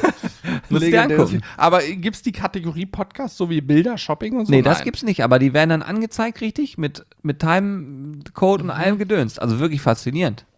Musst dir Legendäres- angucken. Aber gibt's die Kategorie Podcast, so wie Bilder, Shopping und so? Nee, das Nein. gibt's nicht, aber die werden dann angezeigt, richtig, mit, mit Timecode und allem gedönst. Also wirklich faszinierend.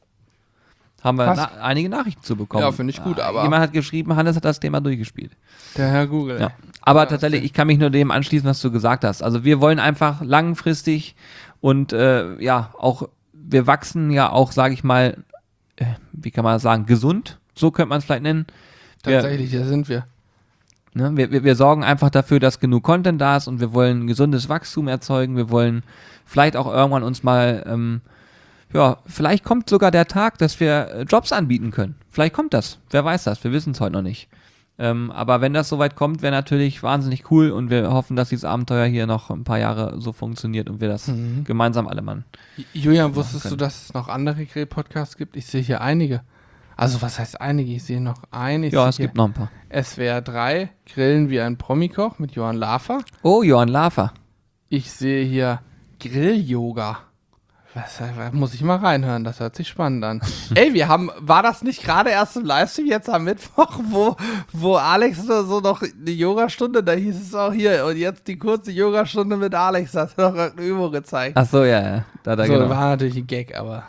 Haben wir Krass. na, einige Nachrichten zu bekommen. Ja, finde ich gut, Ah, aber- Jemand hat geschrieben, Hannes hat das Thema durchgespielt. Der Herr Google. Ja. Aber Ja, tatsächlich, okay. ich kann mich nur dem anschließen, was du gesagt hast. Also wir wollen einfach langfristig und äh, ja, auch, wir wachsen ja auch, sage ich mal, äh, wie kann man das sagen, gesund, so könnte man es vielleicht nennen. Wir, Tatsächlich, da sind wir. ne, wir, wir, wir sorgen einfach dafür, dass genug Content da ist und wir wollen gesundes Wachstum erzeugen. Wir wollen vielleicht auch irgendwann uns mal, ähm, ja, vielleicht kommt sogar der Tag, dass wir äh, Jobs anbieten können. Vielleicht kommt das. Wer weiß das? Wir wissen es heute noch nicht. Ähm, aber wenn das soweit kommt, wäre natürlich wahnsinnig cool und wir hoffen, dass dieses Abenteuer hier noch ein paar Jahre so funktioniert und wir das Mhm. gemeinsam alle machen. Julian, wusstest können. du, dass es noch andere Grill-Podcasts gibt? Ich sehe hier einige. Also was heißt einige? Ich sehe noch einen. Ich Ja, sehe es hier gibt noch ein paar. S W R drei, Grillen wie ein Promikoch mit Johann Lafer. Oh, Johann Lafer. Ich sehe hier Grill-Yoga. Was, was muss ich mal reinhören? Das hört sich spannend an. Ey, wir haben, war das nicht gerade erst im Livestream jetzt am Mittwoch, wo, wo Alex so so noch eine Yogastunde, da hieß es auch hier, und jetzt die kurze Yogastunde mit Alex, hat noch eine Übung gezeigt. Ach so, ja, ja. Da, da, so, genau. war natürlich ein Gag, aber.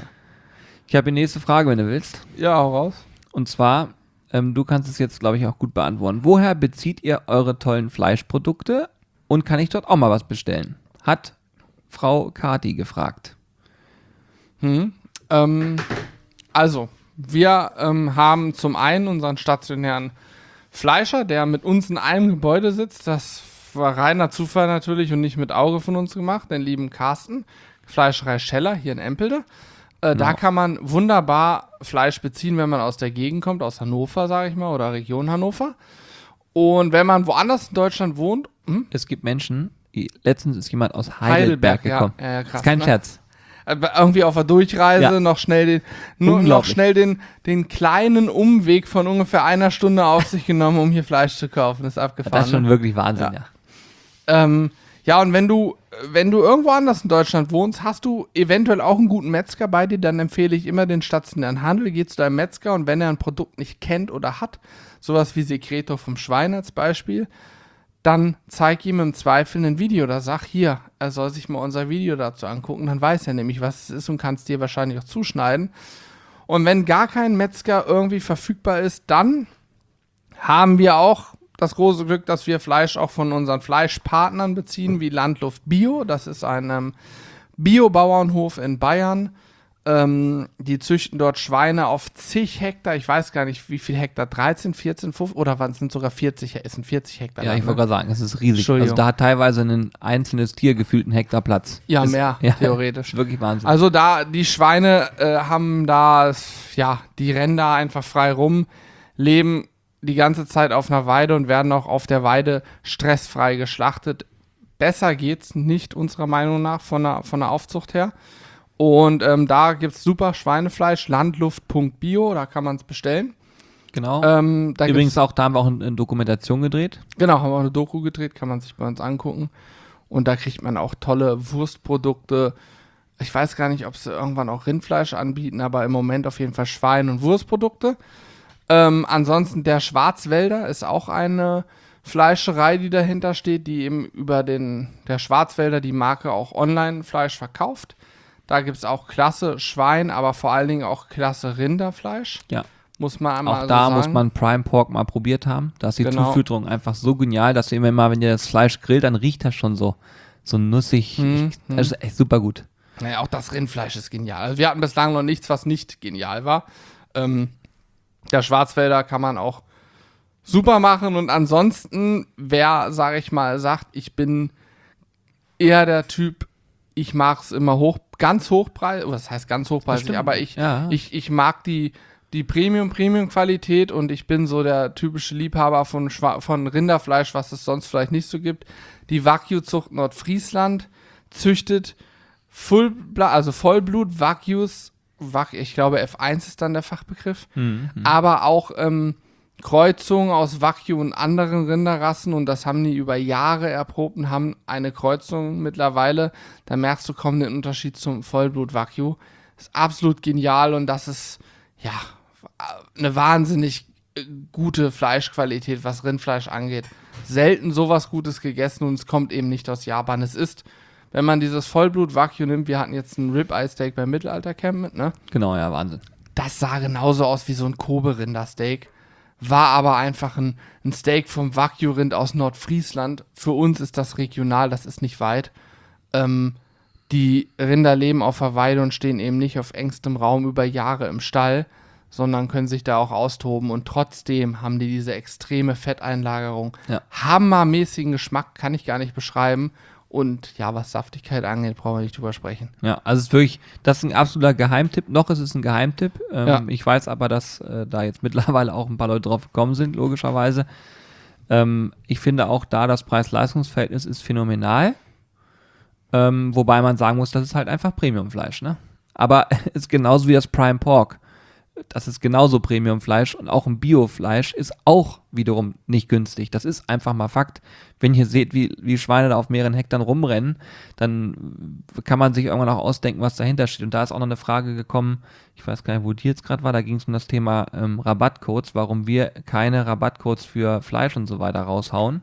Ich habe die nächste Frage, wenn du willst. Ja, hau raus. Und zwar, ähm, du kannst es jetzt, glaube ich, auch gut beantworten. Woher bezieht ihr eure tollen Fleischprodukte und kann ich dort auch mal was bestellen? Hat Frau Kati gefragt. Hm. Ähm, also, wir ähm, haben zum einen unseren stationären Fleischer, der mit uns in einem Gebäude sitzt. Das war reiner Zufall natürlich und nicht mit Auge von uns gemacht, den lieben Carsten. Fleischerei Scheller hier in Empelde. Äh, Da Genau. kann man wunderbar Fleisch beziehen, wenn man aus der Gegend kommt, aus Hannover, sage ich mal, oder Region Hannover. Und wenn man woanders in Deutschland wohnt, hm? Es gibt Menschen, die, letztens ist jemand aus Heidelberg, gekommen. Ja, ja, ja, krass, Das ist kein ne? Scherz. Aber irgendwie auf der Durchreise Ja. noch schnell den, nur noch Unglaublich. schnell den, den kleinen Umweg von ungefähr einer Stunde auf sich genommen, um hier Fleisch zu kaufen. Das ist abgefahren. Das ist schon ne? wirklich Wahnsinn, Ja. ja. Ähm, ja, und wenn du wenn du irgendwo anders in Deutschland wohnst, hast du eventuell auch einen guten Metzger bei dir, dann empfehle ich immer den stationären Handel. Geh zu deinem Metzger und wenn er ein Produkt nicht kennt oder hat, sowas wie Secreto vom Schwein als Beispiel, dann zeig ihm im Zweifel ein Video oder sag hier, er soll sich mal unser Video dazu angucken, dann weiß er nämlich, was es ist und kann es dir wahrscheinlich auch zuschneiden. Und wenn gar kein Metzger irgendwie verfügbar ist, dann haben wir auch das große Glück, dass wir Fleisch auch von unseren Fleischpartnern beziehen, wie Landluft Bio. Das ist ein ähm, Bio-Bauernhof in Bayern. Ähm, die züchten dort Schweine auf zig Hektar. Ich weiß gar nicht, wie viel Hektar. dreizehn, vierzehn, fünfzehn oder waren es sind sogar vierzig, es sind vierzig Hektar. Ja, lang, ich wollte ne? gerade sagen, es ist riesig. Also da hat teilweise ein einzelnes Tier gefühlt einen Hektar Platz. Ja, ist, mehr, ja, theoretisch. Wirklich Wahnsinn. Also da, die Schweine äh, haben da, ja, die rennen da einfach frei rum, leben die ganze Zeit auf einer Weide und werden auch auf der Weide stressfrei geschlachtet. Besser geht's nicht, unserer Meinung nach, von der, von der Aufzucht her. Und ähm, da gibt es super Schweinefleisch, landluft punkt bio, da kann man es bestellen. Genau. Ähm, da Übrigens auch, da haben wir auch eine Dokumentation gedreht. Genau, haben wir auch eine Doku gedreht, kann man sich bei uns angucken. Und da kriegt man auch tolle Wurstprodukte. Ich weiß gar nicht, ob sie irgendwann auch Rindfleisch anbieten, aber im Moment auf jeden Fall Schwein- und Wurstprodukte. Ähm, ansonsten der Schwarzwälder ist auch eine Fleischerei, die dahinter steht, die eben über den, der Schwarzwälder die Marke auch online Fleisch verkauft. Da gibt es auch klasse Schwein, aber vor allen Dingen auch klasse Rinderfleisch. Ja. Muss man einmal Auch da so sagen. muss man Prime Pork mal probiert haben. Da ist die Genau. Zufütterung einfach so genial, dass du immer mal, wenn ihr das Fleisch grillt, dann riecht das schon so, so nussig. Hm, ich, hm. Das ist echt super gut. Naja, auch das Rindfleisch ist genial. Also wir hatten bislang noch nichts, was nicht genial war. Ähm, der Schwarzwälder kann man auch super machen. Und ansonsten, wer, sage ich mal, sagt, ich bin eher der Typ, ich mag es immer hoch, ganz hochpreisig, was heißt ganz hochpreisig, aber ich, ja. ich, ich mag die, die Premium-Premium-Qualität und ich bin so der typische Liebhaber von, Schwa- von Rinderfleisch, was es sonst vielleicht nicht so gibt. Die Wagyu-Zucht Nordfriesland züchtet Full, also Vollblut Wagyus, Wag, ich glaube F eins ist dann der Fachbegriff, Mhm. aber auch ähm, Kreuzungen aus Wagyu und anderen Rinderrassen und das haben die über Jahre erprobt und haben eine Kreuzung mittlerweile. Da merkst du kaum den Unterschied zum Vollblut Wagyu. Ist absolut genial und das ist ja eine wahnsinnig äh, gute Fleischqualität, was Rindfleisch angeht. Selten sowas Gutes gegessen und es kommt eben nicht aus Japan. Es ist, wenn man dieses Vollblut Wagyu nimmt, wir hatten jetzt ein Ribeye Steak beim Mittelaltercamp mit, ne? Genau, ja, Wahnsinn. Das sah genauso aus wie so ein Kobe-Rindersteak. War aber einfach ein, ein Steak vom Wagyu-Rind aus Nordfriesland. Für uns ist das regional, das ist nicht weit. Ähm, die Rinder leben auf der Weide und stehen eben nicht auf engstem Raum über Jahre im Stall, sondern können sich da auch austoben. Und trotzdem haben die diese extreme Fetteinlagerung. Ja. Hammermäßigen Geschmack, kann ich gar nicht beschreiben. Und ja, was Saftigkeit angeht, brauchen wir nicht drüber sprechen. Ja, also es ist wirklich, das ist ein absoluter Geheimtipp. Noch ist es ein Geheimtipp. Ähm, Ja. Ich weiß aber, dass äh, da jetzt mittlerweile auch ein paar Leute drauf gekommen sind, logischerweise. Ähm, ich finde auch da, das Preis-Leistungs-Verhältnis ist phänomenal. Ähm, wobei man sagen muss, das ist halt einfach Premiumfleisch, ne? Aber es ist genauso wie das Prime Pork. Das ist genauso Premiumfleisch und auch ein Biofleisch ist auch wiederum nicht günstig. Das ist einfach mal Fakt. Wenn ihr seht, wie, wie Schweine da auf mehreren Hektar rumrennen, dann kann man sich irgendwann auch ausdenken, was dahinter steht. Und da ist auch noch eine Frage gekommen, ich weiß gar nicht, wo die jetzt gerade war, da ging es um das Thema ähm, Rabattcodes, warum wir keine Rabattcodes für Fleisch und so weiter raushauen.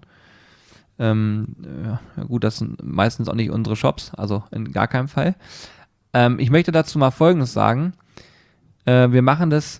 Ähm, ja, gut, das sind meistens auch nicht unsere Shops, also in gar keinem Fall. Ähm, ich möchte dazu mal Folgendes sagen. Äh, wir machen das,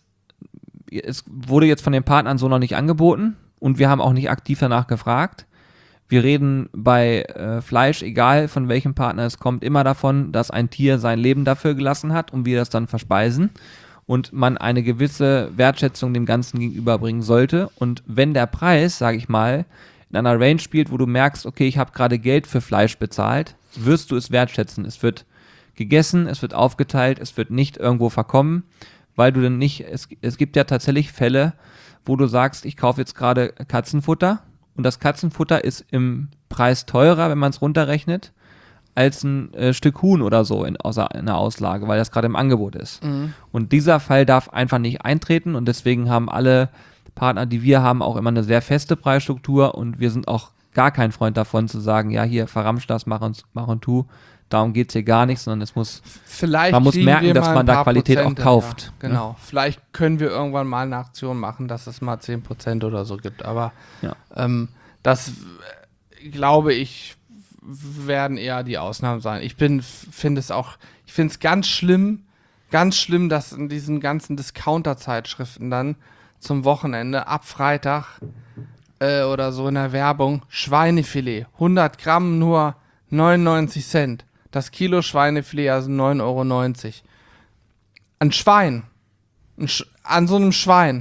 es wurde jetzt von den Partnern so noch nicht angeboten und wir haben auch nicht aktiv danach gefragt. Wir reden bei äh, Fleisch, egal von welchem Partner es kommt, immer davon, dass ein Tier sein Leben dafür gelassen hat und wir das dann verspeisen und man eine gewisse Wertschätzung dem Ganzen gegenüberbringen sollte. Und wenn der Preis, sage ich mal, in einer Range spielt, wo du merkst, okay, ich habe gerade Geld für Fleisch bezahlt, wirst du es wertschätzen. Es wird gegessen, es wird aufgeteilt, es wird nicht irgendwo verkommen, weil du dann nicht, es, es gibt ja tatsächlich Fälle, wo du sagst, ich kaufe jetzt gerade Katzenfutter und das Katzenfutter ist im Preis teurer, wenn man es runterrechnet, als ein äh, Stück Huhn oder so in, außer, in der Auslage, weil das gerade im Angebot ist. Mhm. Und dieser Fall darf einfach nicht eintreten und deswegen haben alle Partner, die wir haben, auch immer eine sehr feste Preisstruktur und wir sind auch gar kein Freund davon zu sagen, ja, hier, verramsch das, mach und, mach und tu. Darum geht es hier gar nicht, sondern es muss, Vielleicht man muss kriegen merken, wir dass mal man ein da paar Qualität Prozente, auch kauft. Ja, genau. Ne? Vielleicht können wir irgendwann mal eine Aktion machen, dass es mal zehn Prozent oder so gibt. Aber Ja. ähm, das, äh, glaube ich, werden eher die Ausnahmen sein. Ich bin, finde es auch, ich finde es ganz schlimm, ganz schlimm, dass in diesen ganzen Discounter-Zeitschriften dann zum Wochenende ab Freitag äh, oder so in der Werbung Schweinefilet, hundert Gramm nur neunundneunzig Cent. Das Kilo Schweinefilet, also neun Euro neunzig. Ein Schwein, ein Sch- an so einem Schwein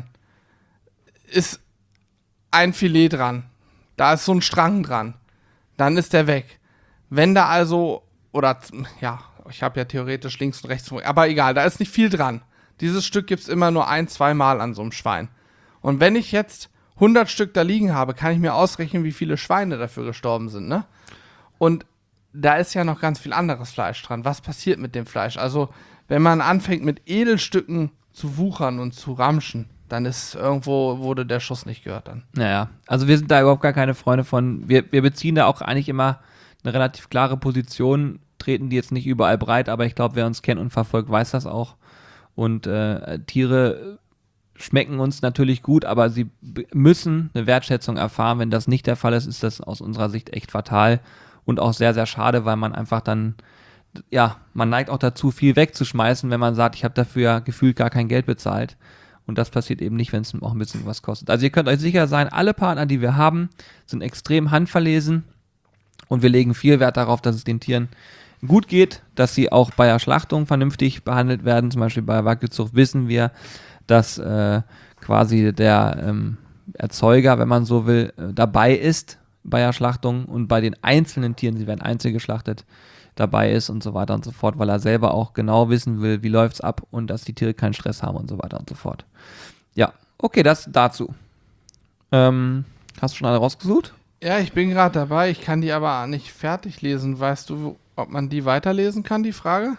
ist ein Filet dran. Da ist so ein Strang dran. Dann ist der weg. Wenn da also, oder, ja, ich habe ja theoretisch links und rechts, aber egal, da ist nicht viel dran. Dieses Stück gibt es immer nur ein, zwei Mal an so einem Schwein. Und wenn ich jetzt hundert Stück da liegen habe, kann ich mir ausrechnen, wie viele Schweine dafür gestorben sind, ne? Und da ist ja noch ganz viel anderes Fleisch dran. Was passiert mit dem Fleisch? Also, wenn man anfängt mit Edelstücken zu wuchern und zu ramschen, dann ist irgendwo, wurde der Schuss nicht gehört dann. Naja, also wir sind da überhaupt gar keine Freunde von. Wir, wir beziehen da auch eigentlich immer eine relativ klare Position, treten die jetzt nicht überall breit, aber ich glaube, wer uns kennt und verfolgt, weiß das auch. Und äh, Tiere schmecken uns natürlich gut, aber sie b- müssen eine Wertschätzung erfahren. Wenn das nicht der Fall ist, ist das aus unserer Sicht echt fatal und auch sehr, sehr schade, weil man einfach dann, ja, man neigt auch dazu, viel wegzuschmeißen, wenn man sagt, ich habe dafür ja gefühlt gar kein Geld bezahlt. Und das passiert eben nicht, wenn es auch ein bisschen was kostet. Also ihr könnt euch sicher sein, alle Partner, die wir haben, sind extrem handverlesen und wir legen viel Wert darauf, dass es den Tieren gut geht, dass sie auch bei der Schlachtung vernünftig behandelt werden. Zum Beispiel bei der Wagyu-Zucht wissen wir, dass äh, quasi der ähm, Erzeuger, wenn man so will, äh, dabei ist bei der Schlachtung und bei den einzelnen Tieren, sie werden einzeln geschlachtet, dabei ist und so weiter und so fort, weil er selber auch genau wissen will, wie läuft es ab und dass die Tiere keinen Stress haben und so weiter und so fort. Ja, okay, das dazu. Ähm, hast du schon alle rausgesucht? Ja, ich bin gerade dabei, ich kann die aber nicht fertig lesen. Weißt du, ob man die weiterlesen kann, die Frage?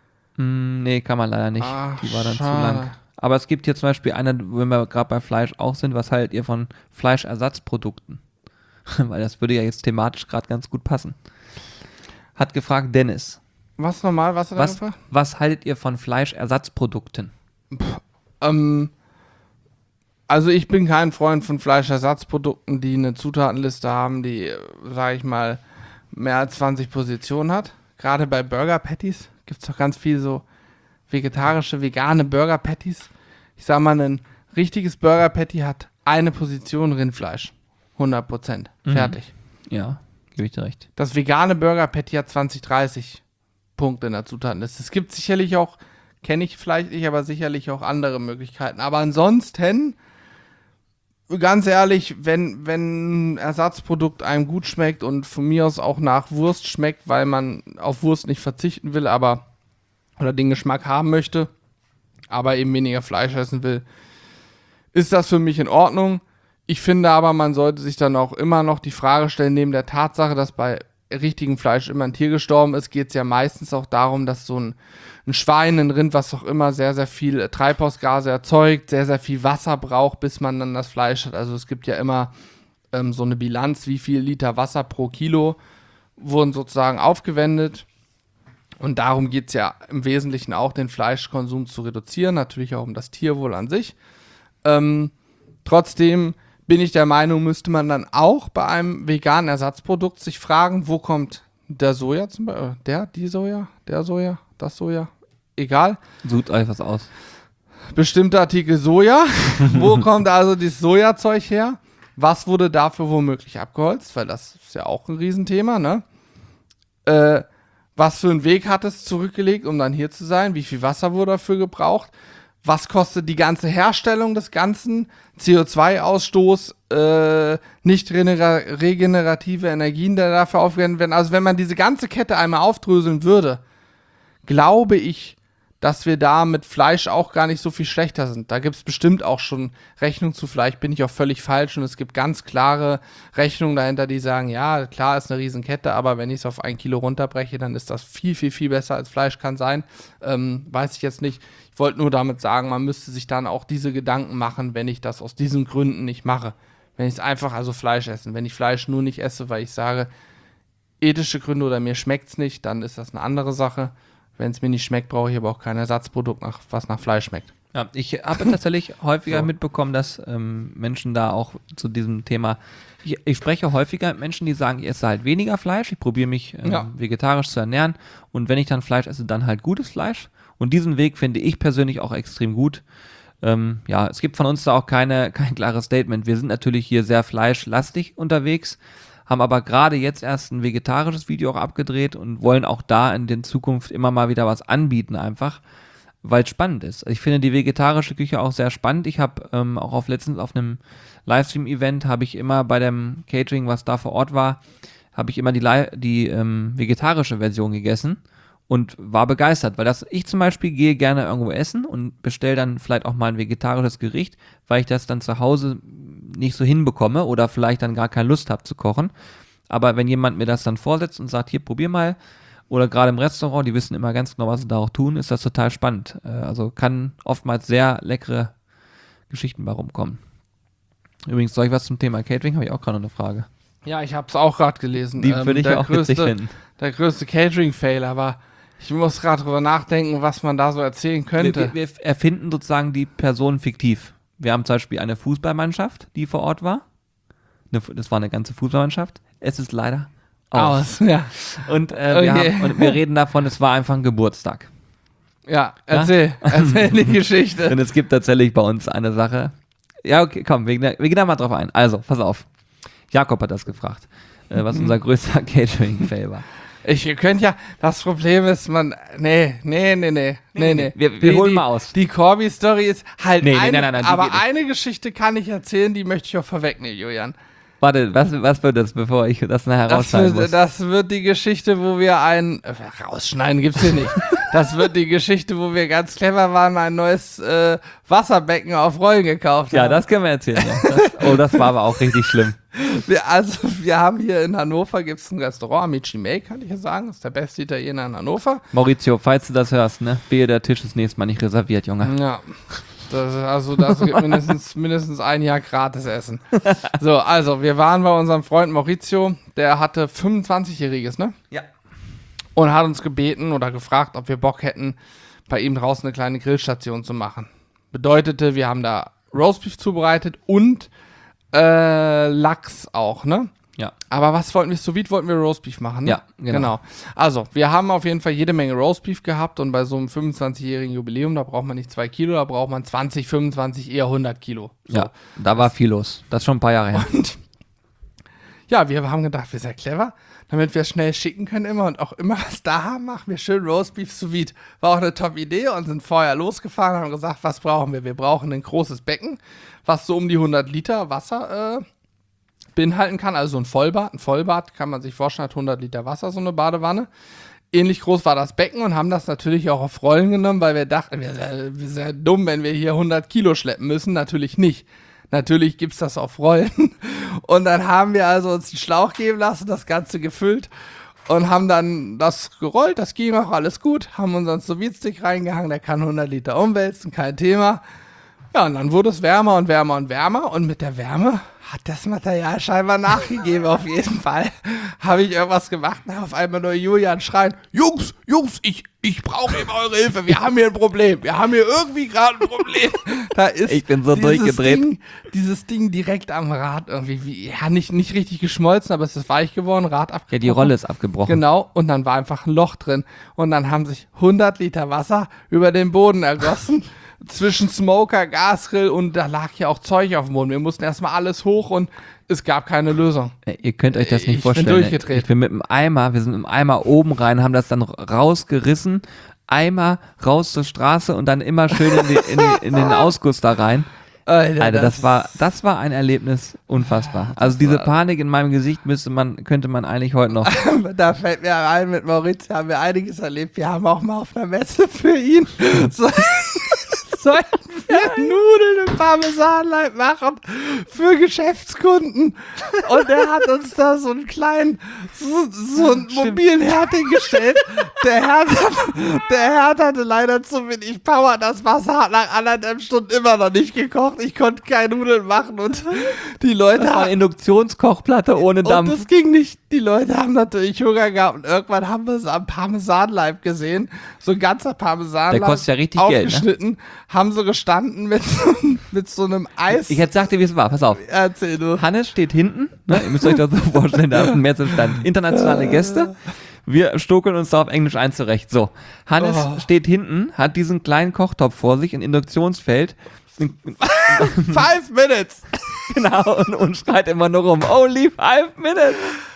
Mm, nee, kann man leider nicht. Ach, die war dann schade. zu lang. Aber es gibt hier zum Beispiel eine, wenn wir gerade bei Fleisch auch sind, was haltet ihr von Fleischersatzprodukten? Weil das würde ja jetzt thematisch gerade ganz gut passen. Hat gefragt Dennis. Was nochmal? Was hat er Was, gefragt? was haltet ihr von Fleischersatzprodukten? Ähm, also ich bin kein Freund von Fleischersatzprodukten, die eine Zutatenliste haben, die, sage ich mal, mehr als zwanzig Positionen hat. Gerade bei Burger Patties gibt es doch ganz viel so vegetarische, vegane Burger Patties. Ich sag mal, ein richtiges Burger Patty hat eine Position Rindfleisch. hundert Prozent. Mhm. Fertig. Ja, gebe ich dir recht. Das vegane Burger Patty hat zwanzig, dreißig Punkte in der Zutatenliste. Es gibt sicherlich auch, kenne ich vielleicht nicht, aber sicherlich auch andere Möglichkeiten. Aber ansonsten, ganz ehrlich, wenn, wenn ein Ersatzprodukt einem gut schmeckt und von mir aus auch nach Wurst schmeckt, weil man auf Wurst nicht verzichten will, aber oder den Geschmack haben möchte, aber eben weniger Fleisch essen will, ist das für mich in Ordnung. Ich finde aber, man sollte sich dann auch immer noch die Frage stellen, neben der Tatsache, dass bei richtigem Fleisch immer ein Tier gestorben ist, geht es ja meistens auch darum, dass so ein, ein Schwein, ein Rind, was auch immer, sehr, sehr viel Treibhausgase erzeugt, sehr, sehr viel Wasser braucht, bis man dann das Fleisch hat. Also es gibt ja immer ähm, so eine Bilanz, wie viel Liter Wasser pro Kilo wurden sozusagen aufgewendet. Und darum geht es ja im Wesentlichen auch, den Fleischkonsum zu reduzieren, natürlich auch um das Tierwohl an sich. Ähm, trotzdem bin ich der Meinung, müsste man dann auch bei einem veganen Ersatzprodukt sich fragen, wo kommt der Soja zum Beispiel, der, die Soja, der Soja, das Soja, egal. Sucht euch was aus. Bestimmte Artikel Soja, wo kommt also dieses Sojazeug her? Was wurde dafür womöglich abgeholzt? Weil das ist ja auch ein Riesenthema, ne? Äh, was für einen Weg hat es zurückgelegt, um dann hier zu sein? Wie viel Wasser wurde dafür gebraucht? Was kostet die ganze Herstellung des Ganzen? C O zwei Ausstoß, äh, nicht regenera- regenerative Energien, die dafür aufgewendet werden. Also wenn man diese ganze Kette einmal aufdröseln würde, glaube ich, dass wir da mit Fleisch auch gar nicht so viel schlechter sind. Da gibt es bestimmt auch schon Rechnungen zu, vielleicht bin ich auch völlig falsch und es gibt ganz klare Rechnungen dahinter, die sagen, ja, klar ist eine Riesenkette, aber wenn ich es auf ein Kilo runterbreche, dann ist das viel, viel, viel besser als Fleisch kann sein. Ähm, weiß ich jetzt nicht. Ich wollte nur damit sagen, man müsste sich dann auch diese Gedanken machen, wenn ich das aus diesen Gründen nicht mache. wenn ich es einfach, also Fleisch essen. Wenn ich Fleisch nur nicht esse, weil ich sage, ethische Gründe oder mir schmeckt es nicht, dann ist das eine andere Sache. Wenn es mir nicht schmeckt, brauche ich aber auch kein Ersatzprodukt, nach, was nach Fleisch schmeckt. Ja, ich habe tatsächlich häufiger So. mitbekommen, dass ähm, Menschen da auch zu diesem Thema, ich, ich spreche häufiger mit Menschen, die sagen, ich esse halt weniger Fleisch, ich probiere mich ähm, Ja. vegetarisch zu ernähren und wenn ich dann Fleisch esse, dann halt gutes Fleisch. Und diesen Weg finde ich persönlich auch extrem gut. Ähm, ja, es gibt von uns da auch keine, kein klares Statement. Wir sind natürlich hier sehr fleischlastig unterwegs, haben aber gerade jetzt erst ein vegetarisches Video auch abgedreht und wollen auch da in der Zukunft immer mal wieder was anbieten einfach, weil es spannend ist. Ich finde die vegetarische Küche auch sehr spannend. Ich habe ähm, auch auf letztens auf einem Livestream-Event habe ich immer bei dem Catering, was da vor Ort war, habe ich immer die, Li- die ähm, vegetarische Version gegessen und war begeistert, weil das ich zum Beispiel gehe gerne irgendwo essen und bestelle dann vielleicht auch mal ein vegetarisches Gericht, weil ich das dann zu Hause nicht so hinbekomme oder vielleicht dann gar keine Lust habe zu kochen. Aber wenn jemand mir das dann vorsetzt und sagt, hier, probier mal, oder gerade im Restaurant, die wissen immer ganz genau, was sie da auch tun, ist das total spannend. Äh, Also kann oftmals sehr leckere Geschichten bei rumkommen. Übrigens, soll ich was zum Thema Catering? Habe ich auch gerade noch eine Frage. Ja, ich habe es auch gerade gelesen. Die Ähm, würde ich der auch witzig größte, finden. Der größte Catering-Fail, aber ich muss gerade drüber nachdenken, was man da so erzählen Wir, könnte. wir, wir erfinden sozusagen die Person fiktiv. Wir haben zum Beispiel eine Fußballmannschaft, die vor Ort war. Eine, Fu- das war eine ganze Fußballmannschaft. Es ist leider aus. Aus, ja. Und, äh, wir Okay. haben, und wir reden davon, es war einfach ein Geburtstag. Ja, erzähl, erzähl die Geschichte. Und es gibt tatsächlich bei uns eine Sache. Ja, okay, komm, wir, wir gehen da mal drauf ein. Also, pass auf. Jakob hat das gefragt, äh, was unser größter Catering-Fail war. Ich, ihr könnt ja, das Problem ist, man, nee, nee, nee, nee, nee, nee. Wir- wir Die- holen die, mal aus. Die Corby-Story ist halt Nee, nee, eine, nein, nein, nein, die aber geht nicht. eine Geschichte kann ich erzählen, die möchte ich auch vorwegnehmen, Julian. Warte, was, was wird das, bevor ich das nachher Das rausschneiden wird, muss? das wird die Geschichte, wo wir ein, äh, rausschneiden gibt's hier nicht. Das wird die Geschichte, wo wir ganz clever waren, ein neues äh, Wasserbecken auf Rollen gekauft Ja, haben. das können wir erzählen. Ja. Das, oh, das war aber auch richtig schlimm. Wir, also, wir haben hier in Hannover, gibt's ein Restaurant, Amici May, kann ich ja sagen. Das ist der beste Italiener in Hannover. Maurizio, falls du das hörst, ne? Wehe, der Tisch ist nächstes Mal nicht reserviert, Junge. Ja. Das, also das gibt mindestens, mindestens ein Jahr gratis Essen. So, also wir waren bei unserem Freund Maurizio, der hatte fünfundzwanzigjähriges, ne? Ja. Und hat uns gebeten oder gefragt, ob wir Bock hätten, bei ihm draußen eine kleine Grillstation zu machen. Bedeutete, wir haben da Roastbeef zubereitet und äh, Lachs auch, ne? Ja. Aber was wollten wir, sous vide wollten wir Roastbeef machen, ne? Ja, genau. Also, wir haben auf jeden Fall jede Menge Roastbeef gehabt und bei so einem fünfundzwanzigjährigen Jubiläum, da braucht man nicht zwei Kilo, da braucht man zwanzig, fünfundzwanzig, eher hundert Kilo. So. Ja, da war viel los. Das ist schon ein paar Jahre her. Und ja, wir haben gedacht, wir sind ja clever, damit wir es schnell schicken können immer und auch immer was da haben, machen wir schön Roastbeef sous vide. War auch eine Top-Idee und sind vorher losgefahren und haben gesagt, was brauchen wir? Wir brauchen ein großes Becken, was so um die hundert Liter Wasser äh, beinhalten kann, also ein Vollbad. Ein Vollbad kann man sich vorstellen, hat hundert Liter Wasser, so eine Badewanne. Ähnlich groß war das Becken und haben das natürlich auch auf Rollen genommen, weil wir dachten, wir sind, wir sind dumm, wenn wir hier hundert Kilo schleppen müssen. Natürlich nicht. Natürlich gibt's das auf Rollen. Und dann haben wir also uns den Schlauch geben lassen, das Ganze gefüllt und haben dann das gerollt. Das ging auch alles gut. Haben unseren Sous-Vide-Stick reingehangen, der kann hundert Liter umwälzen, kein Thema. Ja, und dann wurde es wärmer und wärmer und wärmer und mit der Wärme hat das Material scheinbar nachgegeben, auf jeden Fall. Habe ich irgendwas gemacht und auf einmal nur Julian schreien, Jungs, Jungs, ich, ich brauche eben eure Hilfe, wir haben hier ein Problem, wir haben hier irgendwie gerade ein Problem. Da ist Ich bin so dieses durchgedreht. Ding, dieses Ding direkt am Rad irgendwie, wie, ja, nicht, nicht richtig geschmolzen, aber es ist weich geworden, Rad abgebrochen. Ja, die Rolle ist abgebrochen. Genau, und dann war einfach ein Loch drin. Und dann haben sich hundert Liter Wasser über den Boden ergossen. Zwischen Smoker, Gasgrill und da lag ja auch Zeug auf dem Boden. Wir mussten erstmal alles hoch und es gab keine Lösung. Ey, Ihr könnt euch das nicht Ich bin vorstellen. durchgedreht. Ich bin mit dem Eimer, wir sind mit dem Eimer oben rein, haben das dann rausgerissen, Eimer raus zur Straße und dann immer schön in, die, in, die, in den Ausguss da rein. Alter, Alter, das war, das war ein Erlebnis unfassbar. Also diese Panik in meinem Gesicht müsste man, könnte man eigentlich heute noch. Da fällt mir ein, mit Maurizio haben wir einiges erlebt. Wir haben auch mal auf einer Messe für ihn so, so ein wir Nudeln im Parmesanleib machen für Geschäftskunden. Und er hat uns da so einen kleinen, so, so einen mobilen Herd hingestellt. Der Herd, hat, der Herd hatte leider zu wenig Power. Das Wasser hat nach anderthalb Stunden immer noch nicht gekocht. Ich konnte keine Nudeln machen und die Leute Das war eine Induktionskochplatte ohne Dampf. Und das ging nicht. Die Leute haben natürlich Hunger gehabt und irgendwann haben wir es am Parmesanleib gesehen. So ein ganzer Parmesanleib. Der kostet ja richtig aufgeschnitten, Geld, ne? Haben so gestanden mit so, mit so einem Eis. Ich jetzt sagte, wie es war. Pass auf. Erzähl du. Hannes steht hinten. Ne? Ihr müsst euch das so vorstellen, da ist ein Mehrzweckstand. Internationale Gäste. Wir stokeln uns da auf Englisch ein zurecht. So, Hannes Oh. steht hinten, hat diesen kleinen Kochtopf vor sich, ein Induktionsfeld. Five minutes. Genau, und, und schreit immer nur rum, only five minutes.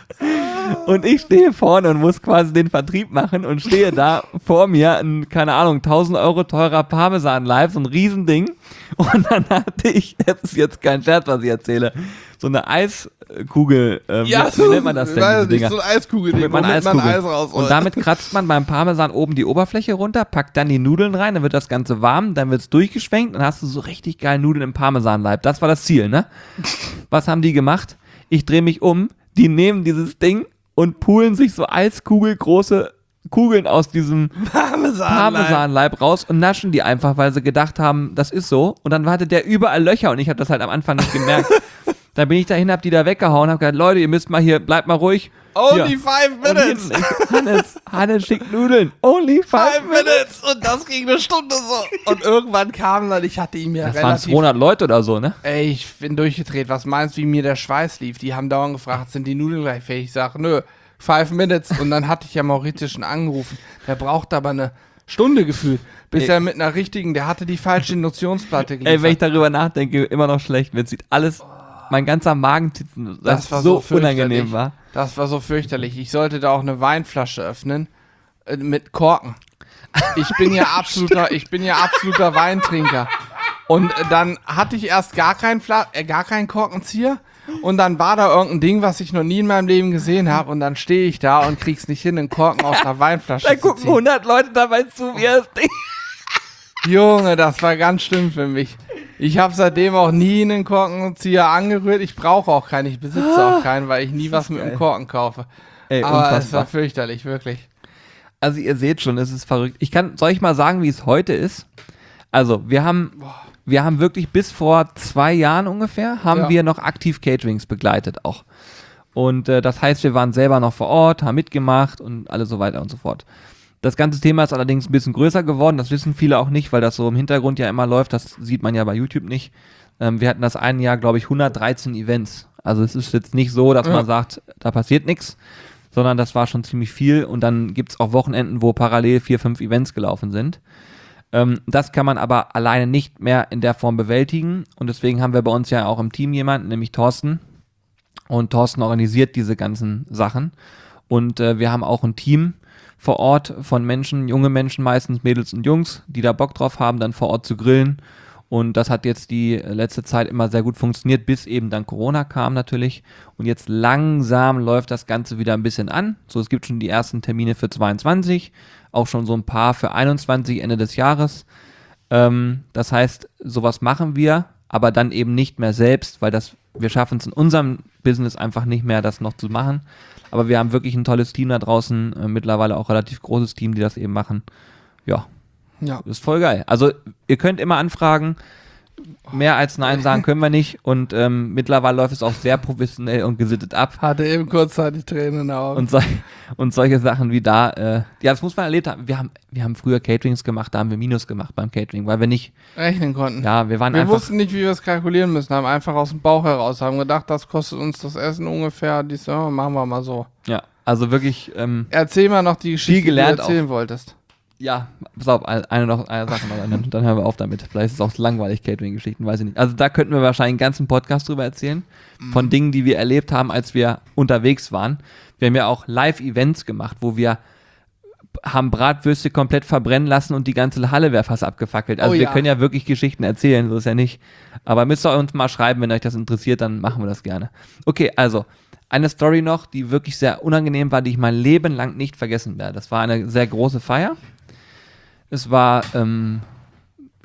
Und ich stehe vorne und muss quasi den Vertrieb machen und stehe da vor mir ein, keine Ahnung, tausend Euro teurer Parmesan-Live, so ein Riesending. Und dann hatte ich, das ist jetzt kein Scherz, was ich erzähle, so eine Eiskugel, ähm, Ja, wie nennt man das denn, weiß diese nicht, Dinger? so ein Eiskugel, Mit meiner womit man Eiskugel. Eis rausholt. Und damit kratzt man beim Parmesan oben die Oberfläche runter, packt dann die Nudeln rein, dann wird das Ganze warm, dann wird es durchgeschwenkt und dann hast du so richtig geil Nudeln im Parmesanleib. Das war das Ziel, ne? Was haben die gemacht? Ich drehe mich um, die nehmen dieses Ding und poolen sich so eiskugelgroße Kugeln aus diesem Parmesan. Parmesanleib raus und naschen die einfach, weil sie gedacht haben, das ist so. Und dann hatte der überall Löcher und ich habe das halt am Anfang nicht gemerkt. Da bin ich dahin, hab die da weggehauen, hab gesagt, Leute, ihr müsst mal hier, bleibt mal ruhig. Only Hier. five Und minutes. hinten, ich, Hannes, Hannes schickt Nudeln. Only five, Five minutes. Und das ging eine Stunde so. Und irgendwann kam dann, ich hatte ihm ja Das waren relativ... zweihundert Leute oder so, ne? Ey, ich bin durchgedreht. Was meinst du, wie mir der Schweiß lief? Die haben dauernd gefragt, sind die Nudeln gleich fähig? Ich sage, nö, five minutes. Und dann hatte ich ja Mauritius schon angerufen. Der braucht aber eine Stunde gefühlt, bis Ey. er mit einer richtigen, der hatte die falsche Induktionsplatte geliefert. Ey, wenn ich darüber nachdenke, immer noch schlecht. Mir sieht alles, mein ganzer Magen, das, Das war so, so unangenehm fürchterlich. war. Das war so fürchterlich. Ich sollte da auch eine Weinflasche öffnen äh, mit Korken. Ich bin ja absoluter, ich bin ja absoluter Weintrinker. Und äh, dann hatte ich erst gar keinen Fla äh, gar keinen Korkenzieher. Und dann war da irgendein Ding, was ich noch nie in meinem Leben gesehen habe. Und dann stehe ich da und krieg's nicht hin, einen Korken aus einer Weinflasche Da zu gucken ziehen. hundert Leute dabei zu, wie er das Ding. Junge, das war ganz schlimm für mich. Ich habe seitdem auch nie einen Korkenzieher angerührt. Ich brauche auch keinen, ich besitze auch keinen, weil ich nie was mit dem Korken kaufe. Ey, Aber es war unfassbar. fürchterlich, wirklich. Also ihr seht schon, es ist verrückt. Ich kann, soll ich mal sagen, wie es heute ist? Also, wir haben, wir haben wirklich bis vor zwei Jahren ungefähr, haben Ja. wir noch aktiv Caterings begleitet auch. Und äh, das heißt, wir waren selber noch vor Ort, haben mitgemacht und alles so weiter und so fort. Das ganze Thema ist allerdings ein bisschen größer geworden, das wissen viele auch nicht, weil das so im Hintergrund ja immer läuft, das sieht man ja bei YouTube nicht. Ähm, wir hatten das ein Jahr, glaube ich, hundertdreizehn Events. Also es ist jetzt nicht so, dass Ja. man sagt, da passiert nichts, sondern das war schon ziemlich viel und dann gibt es auch Wochenenden, wo parallel vier, fünf Events gelaufen sind. Ähm, das kann man aber alleine nicht mehr in der Form bewältigen und deswegen haben wir bei uns ja auch im Team jemanden, nämlich Thorsten. Und Thorsten organisiert diese ganzen Sachen und äh, wir haben auch ein Team vor Ort von Menschen, junge Menschen meistens, Mädels und Jungs, die da Bock drauf haben, dann vor Ort zu grillen. Und das hat jetzt die letzte Zeit immer sehr gut funktioniert, bis eben dann Corona kam natürlich. Und jetzt langsam läuft das Ganze wieder ein bisschen an. So, es gibt schon die ersten Termine für zweiundzwanzig, auch schon so ein paar für einundzwanzig Ende des Jahres. Ähm, das heißt, sowas machen wir, aber dann eben nicht mehr selbst, weil das, wir schaffen es in unserem Business einfach nicht mehr, das noch zu machen. Aber wir haben wirklich ein tolles Team da draußen, äh, mittlerweile auch relativ großes Team, die das eben machen. Ja, Ja. ist voll geil. Also ihr könnt immer anfragen, mehr als Nein sagen können wir nicht und ähm, mittlerweile läuft es auch sehr professionell und gesittet ab. Hatte eben kurzzeitig Tränen in den Augen. Und, so, und solche Sachen wie da, äh, ja, das muss man erlebt haben. Wir haben, wir haben früher Caterings gemacht, da haben wir Minus gemacht beim Catering, weil wir nicht, rechnen konnten. ja, wir waren Wir einfach, wussten nicht, wie wir es kalkulieren müssen, haben einfach aus dem Bauch heraus, haben gedacht, das kostet uns das Essen ungefähr, die so, machen wir mal so. ja, also wirklich, ähm, Erzähl mal noch die Geschichte, gelernt die du erzählen wolltest. ja, pass auf, eine, noch, eine Sache noch, dann, dann hören wir auf damit. Vielleicht ist es auch langweilig, Catering-Geschichten, weiß ich nicht. Also da könnten wir wahrscheinlich einen ganzen Podcast drüber erzählen, von Dingen, die wir erlebt haben, als wir unterwegs waren. Wir haben ja auch Live-Events gemacht, wo wir haben Bratwürste komplett verbrennen lassen und die ganze Halle wäre fast abgefackelt. Also Oh wir ja. können ja wirklich Geschichten erzählen, so ist ja nicht. Aber müsst ihr uns mal schreiben, wenn euch das interessiert, dann machen wir das gerne. Okay, also eine Story noch, die wirklich sehr unangenehm war, die ich mein Leben lang nicht vergessen werde. Das war eine sehr große Feier. Es war, ähm,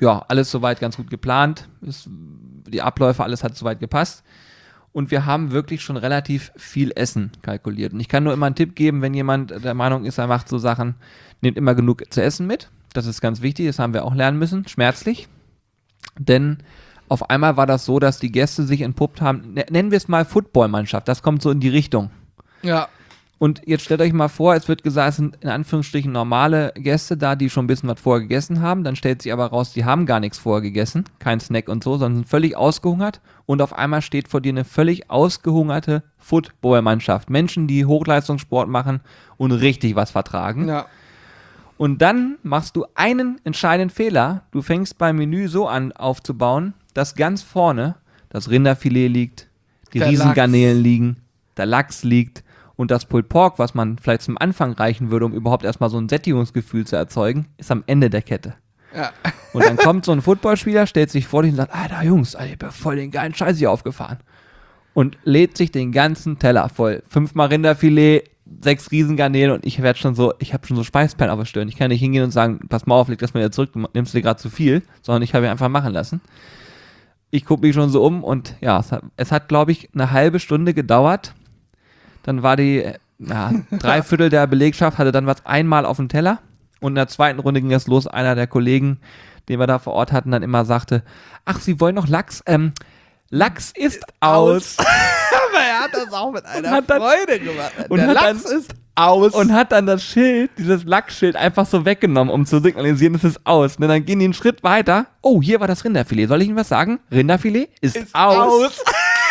ja, alles soweit ganz gut geplant. Ist, die Abläufe, alles hat soweit gepasst. Und wir haben wirklich schon relativ viel Essen kalkuliert. Und ich kann nur immer einen Tipp geben, wenn jemand der Meinung ist, er macht so Sachen, nehmt immer genug zu essen mit. Das ist ganz wichtig, das haben wir auch lernen müssen, schmerzlich. Denn auf einmal war das so, dass die Gäste sich entpuppt haben, nennen wir es mal Footballmannschaft, das kommt so in die Richtung. Ja. Und jetzt stellt euch mal vor, es wird gesagt, es sind in Anführungsstrichen normale Gäste da, die schon ein bisschen was vorher gegessen haben. Dann stellt sich aber raus, die haben gar nichts vorher gegessen, kein Snack und so, sondern sind völlig ausgehungert. Und auf einmal steht vor dir eine völlig ausgehungerte Footballmannschaft. Menschen, die Hochleistungssport machen und richtig was vertragen. Ja. Und dann machst du einen entscheidenden Fehler. Du fängst beim Menü so an aufzubauen, dass ganz vorne das Rinderfilet liegt, die Der Riesengarnelen liegen, der Lachs liegt. Und das Pulled Pork, was man vielleicht zum Anfang reichen würde, um überhaupt erstmal so ein Sättigungsgefühl zu erzeugen, ist am Ende der Kette. Ja. Und dann kommt so ein Footballspieler, stellt sich vor dich und sagt, Alter Jungs, Alter, ich hab voll den geilen Scheiß hier aufgefahren. Und lädt sich den ganzen Teller voll. Fünfmal Rinderfilet, sechs Riesengarnelen und ich werde schon so, ich habe schon so Speisperlen auf der Stirn. Ich kann nicht hingehen und sagen, pass mal auf, leg das mal wieder zurück, du nimmst dir gerade zu viel, sondern ich habe ihn einfach machen lassen. Ich gucke mich schon so um und ja, es hat, es hat glaube ich, eine halbe Stunde gedauert. Dann war die, ja, drei Viertel der Belegschaft hatte dann was einmal auf dem Teller. Und in der zweiten Runde ging es los. Einer der Kollegen, den wir da vor Ort hatten, dann immer sagte, ach, Sie wollen noch Lachs? Ähm, Lachs ist aus. Aber er hat das auch mit einer hat dann- Freude gemacht. und Der hat Lachs dann- ist aus. Und hat dann das Schild, dieses Lachsschild, einfach so weggenommen, um zu signalisieren, es ist aus. Und dann gehen die einen Schritt weiter. Oh, hier war das Rinderfilet. Soll ich Ihnen was sagen? Rinderfilet ist, ist aus. aus.